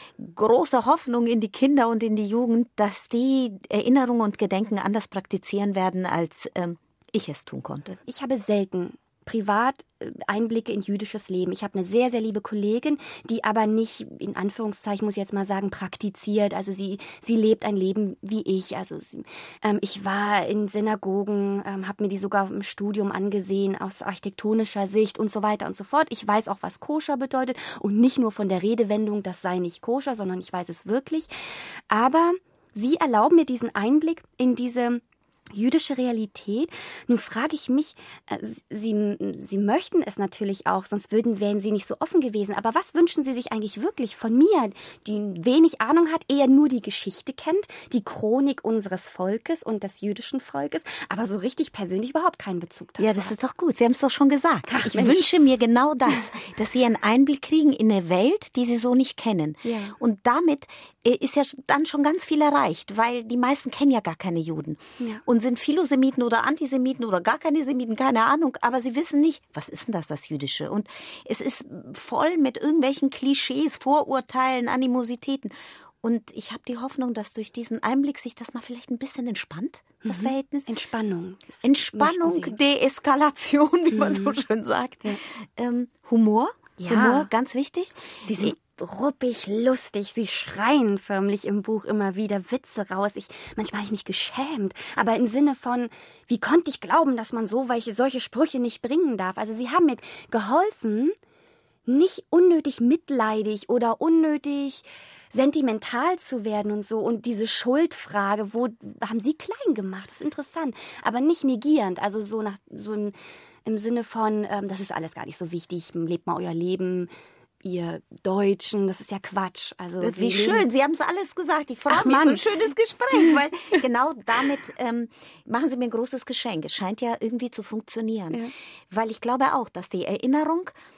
große Hoffnung in die Kinder und in die Jugend, dass die Erinnerungen und Gedenken anders praktizieren werden, als ähm, ich es tun konnte. Ich habe selten privat Einblicke in jüdisches Leben. Ich habe eine sehr, sehr liebe Kollegin, die aber nicht, in Anführungszeichen muss ich jetzt mal sagen, praktiziert. Also sie, sie lebt ein Leben wie ich. Also sie, ähm, ich war in Synagogen, ähm, habe mir die sogar im Studium angesehen, aus architektonischer Sicht und so weiter und so fort. Ich weiß auch, was koscher bedeutet und nicht nur von der Redewendung, das sei nicht koscher, sondern ich weiß es wirklich. Aber sie erlauben mir diesen Einblick in diese jüdische Realität. Nun frage ich mich, äh, Sie, Sie möchten es natürlich auch, sonst würden, wären Sie nicht so offen gewesen. Aber was wünschen Sie sich eigentlich wirklich von mir, die wenig Ahnung hat, eher nur die Geschichte kennt, die Chronik unseres Volkes und des jüdischen Volkes, aber so richtig persönlich überhaupt keinen Bezug dazu Ja, das hat. ist doch gut. Sie haben es doch schon gesagt. Ach, ich Mensch. wünsche mir genau das, dass Sie einen Einblick kriegen in eine Welt, die Sie so nicht kennen. Ja. Und damit ist ja dann schon ganz viel erreicht, weil die meisten kennen ja gar keine Juden. Ja. Und sind Philosemiten oder Antisemiten oder gar keine Semiten, keine Ahnung, aber sie wissen nicht, was ist denn das, das Jüdische? Und es ist voll mit irgendwelchen Klischees, Vorurteilen, Animositäten. Und ich habe die Hoffnung, dass durch diesen Einblick sich das mal vielleicht ein bisschen entspannt, das mhm. Verhältnis. Entspannung. Entspannung, Deeskalation, wie mhm. man so schön sagt. Ja. Ähm, Humor, ja. Humor, ganz wichtig. Sie sind ruppig, lustig. Sie schreien förmlich im Buch immer wieder Witze raus. Ich, manchmal habe ich mich geschämt. Aber im Sinne von, wie konnte ich glauben, dass man so welche, solche Sprüche nicht bringen darf? Also sie haben mir geholfen, nicht unnötig mitleidig oder unnötig sentimental zu werden und so. Und diese Schuldfrage, wo haben sie klein gemacht? Das ist interessant. Aber nicht negierend. Also so nach so im, im Sinne von, ähm, das ist alles gar nicht so wichtig. Lebt mal euer Leben. Ihr Deutschen, das ist ja Quatsch. Also wie schön, Sie haben es alles gesagt. Ich freue mich, so ein schönes Gespräch, weil genau damit ähm, machen Sie mir ein großes Geschenk. Es scheint ja irgendwie zu funktionieren. Ja. Weil ich glaube auch, dass die Erinnerung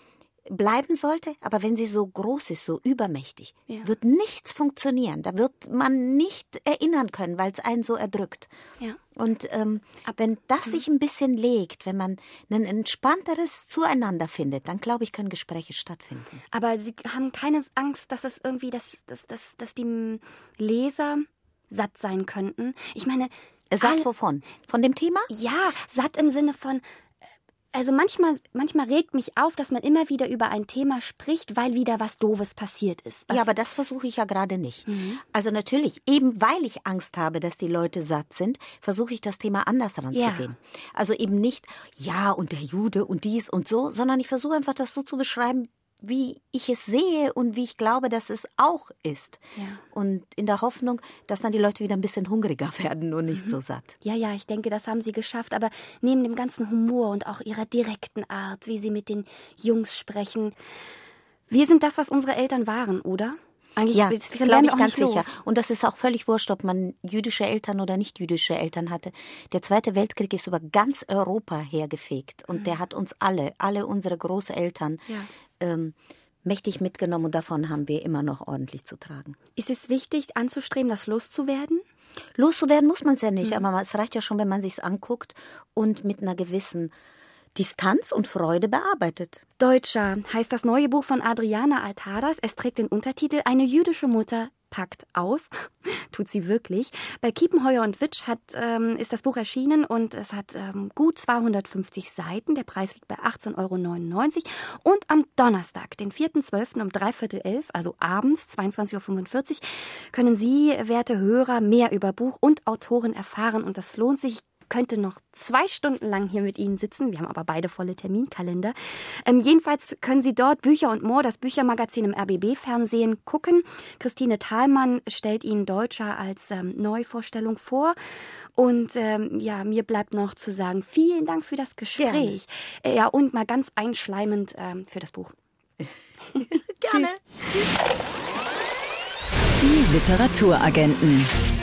bleiben sollte, aber wenn sie so groß ist, so übermächtig, Ja. wird nichts funktionieren. Da wird man nicht erinnern können, weil es einen so erdrückt. Ja. Und ähm, wenn das sich ein bisschen legt, wenn man ein entspannteres Zueinander findet, dann glaube ich, können Gespräche stattfinden. Aber Sie haben keine Angst, dass es irgendwie, dass, dass, dass, dass die Leser satt sein könnten? Ich meine... Satt all- wovon? Von dem Thema? Ja, satt im Sinne von... Also manchmal, manchmal regt mich auf, dass man immer wieder über ein Thema spricht, weil wieder was Doofes passiert ist. Was Ja, aber das versuche ich ja gerade nicht. Mhm. Also natürlich, eben weil ich Angst habe, dass die Leute satt sind, versuche ich das Thema anders ranzugehen. Ja. Also eben nicht, ja, und der Jude und dies und so, sondern ich versuche einfach das so zu beschreiben, wie ich es sehe und wie ich glaube, dass es auch ist. Ja. Und in der Hoffnung, dass dann die Leute wieder ein bisschen hungriger werden und nicht Mhm. so satt. Ja, ja, ich denke, das haben Sie geschafft. Aber neben dem ganzen Humor und auch Ihrer direkten Art, wie Sie mit den Jungs sprechen, wir sind das, was unsere Eltern waren, oder? Eigentlich Ja, das glaube lernen ich wir auch ganz nicht sicher. los. Und das ist auch völlig wurscht, ob man jüdische Eltern oder nicht jüdische Eltern hatte. Der Zweite Weltkrieg ist über ganz Europa hergefegt. Und Mhm. der hat uns alle, alle unsere Großeltern Ja. ähm, mächtig mitgenommen. Und davon haben wir immer noch ordentlich zu tragen. Ist es wichtig, anzustreben, das loszuwerden? Loszuwerden muss man es ja nicht, Mhm. aber es reicht ja schon, wenn man sich's anguckt und mit einer gewissen Distanz und Freude bearbeitet. Deutscher heißt das neue Buch von Adriana Altadas. Es trägt den Untertitel Eine jüdische Mutter packt aus. Tut sie wirklich. Bei Kiepenheuer und Witsch hat, ähm, ist das Buch erschienen und es hat ähm, gut zweihundertfünfzig Seiten. Der Preis liegt bei achtzehn Euro neunundneunzig. Und am Donnerstag, den vierten zwölften um dreiviertel elf, also abends, zweiundzwanzig Uhr fünfundvierzig, können Sie, werte Hörer, mehr über Buch und Autorin erfahren. Und das lohnt sich. Könnte noch zwei Stunden lang hier mit Ihnen sitzen. Wir haben aber beide volle Terminkalender. Ähm, jedenfalls können Sie dort Bücher und More, das Büchermagazin im R B B-Fernsehen, gucken. Christine Thalmann stellt Ihnen Deutscher als ähm, Neuvorstellung vor. Und ähm, ja, mir bleibt noch zu sagen, vielen Dank für das Gespräch. Äh, ja, und mal ganz einschleimend ähm, für das Buch. Gerne. Die Literaturagenten.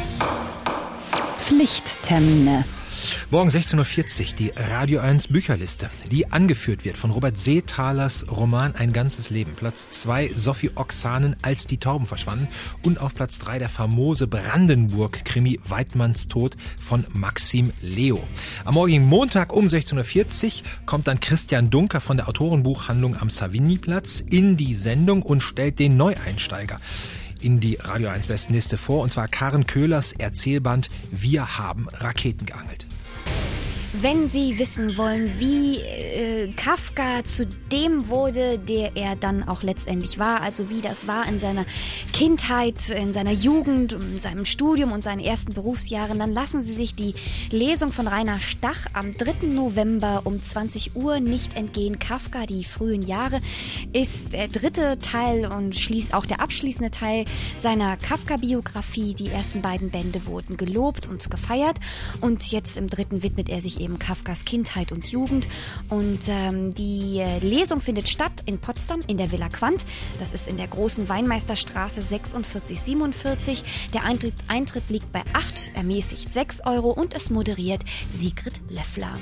Pflichttermine. Morgen sechzehn Uhr vierzig die Radio eins Bücherliste, die angeführt wird von Robert Seethalers Roman Ein ganzes Leben. Platz zwei Sophie Oxanen, Als die Tauben verschwanden. Und auf Platz drei der famose Brandenburg-Krimi Weidmanns Tod von Maxim Leo. Am morgigen Montag um sechzehn Uhr vierzig kommt dann Christian Dunker von der Autorenbuchhandlung am Savignyplatz in die Sendung und stellt den Neueinsteiger in die Radio eins Bestenliste vor, und zwar Karen Köhlers Erzählband Wir haben Raketen geangelt. Wenn Sie wissen wollen, wie äh, Kafka zu dem wurde, der er dann auch letztendlich war, also wie das war in seiner Kindheit, in seiner Jugend, in seinem Studium und seinen ersten Berufsjahren, dann lassen Sie sich die Lesung von Rainer Stach am dritten November um zwanzig Uhr nicht entgehen. Kafka, die frühen Jahre, ist der dritte Teil und schließt auch der abschließende Teil seiner Kafka-Biografie. Die ersten beiden Bände wurden gelobt und gefeiert und jetzt im dritten widmet er sich eben Kafkas Kindheit und Jugend. Und ähm, die äh, Lesung findet statt in Potsdam in der Villa Quandt. Das ist in der großen Weinmeisterstraße sechsundvierzig siebenundvierzig. Der Eintritt, Eintritt liegt bei acht, ermäßigt sechs Euro und es moderiert Sigrid Löffler.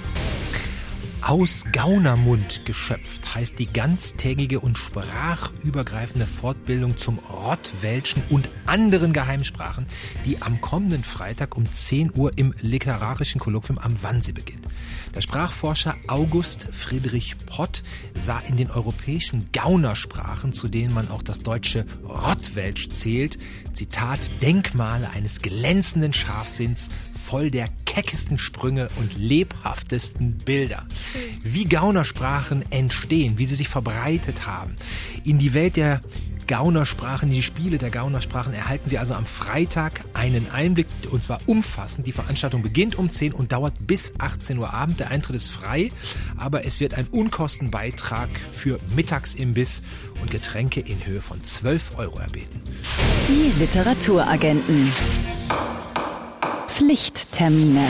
Aus Gaunermund geschöpft heißt die ganztägige und sprachübergreifende Fortbildung zum Rottwelschen und anderen Geheimsprachen, die am kommenden Freitag um zehn Uhr im literarischen Kolloquium am Wannsee beginnt. Der Sprachforscher August Friedrich Pott sah in den europäischen Gaunersprachen, zu denen man auch das deutsche Rottwelsch zählt, Zitat, Denkmale eines glänzenden Scharfsinns, voll der keckesten Sprünge und lebhaftesten Bilder. Wie Gaunersprachen entstehen, wie sie sich verbreitet haben. In die Welt der Gaunersprachen, die Spiele der Gaunersprachen erhalten Sie also am Freitag einen Einblick, und zwar umfassend. Die Veranstaltung beginnt um zehn und dauert bis achtzehn Uhr Abend. Der Eintritt ist frei, aber es wird ein Unkostenbeitrag für Mittagsimbiss und Getränke in Höhe von zwölf Euro erbeten. Die Literaturagenten. Pflichttermine.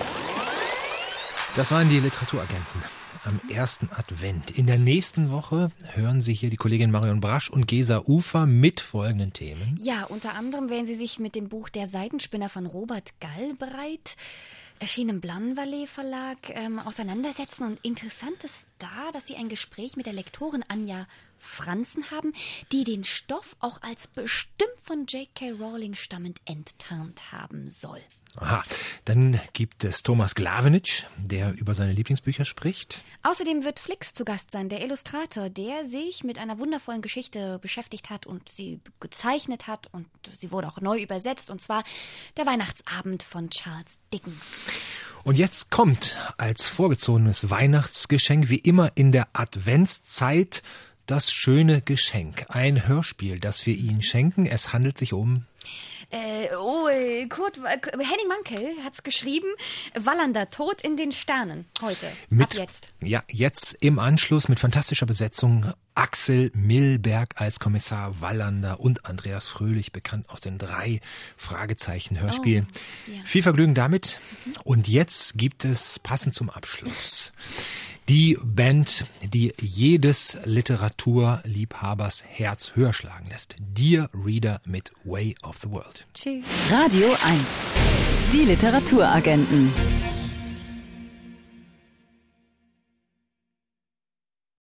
Das waren die Literaturagenten am ersten Advent. In der nächsten Woche hören Sie hier die Kollegin Marion Brasch und Gesa Ufer mit folgenden Themen. Ja, unter anderem werden Sie sich mit dem Buch Der Seitenspinner von Robert Galbraith Erschien im Blanvalet Verlag, ähm, auseinandersetzen. Und interessant ist da, dass Sie ein Gespräch mit der Lektorin Anja Franzen haben, die den Stoff auch als bestimmt von J K. Rowling stammend enttarnt haben soll. Aha, dann gibt es Thomas Glavenitsch, der über seine Lieblingsbücher spricht. Außerdem wird Flix zu Gast sein, der Illustrator, der sich mit einer wundervollen Geschichte beschäftigt hat und sie gezeichnet hat. Und sie wurde auch neu übersetzt, und zwar Der Weihnachtsabend von Charles Dickens. Und jetzt kommt als vorgezogenes Weihnachtsgeschenk, wie immer in der Adventszeit, das schöne Geschenk. Ein Hörspiel, das wir Ihnen schenken. Es handelt sich um... Äh, oh, Kurt, Henning Mankell hat's geschrieben. Wallander, Tod in den Sternen. Heute, mit, ab jetzt. Ja, jetzt im Anschluss mit fantastischer Besetzung. Axel Milberg als Kommissar Wallander und Andreas Fröhlich, bekannt aus den drei Fragezeichen-Hörspielen. Oh, ja. Viel Vergnügen damit. Mhm. Und jetzt gibt es, passend zum Abschluss, die Band, die jedes Literaturliebhabers Herz höher schlagen lässt. Dear Reader mit Way of the World. Tschüss. Radio eins. Die Literaturagenten.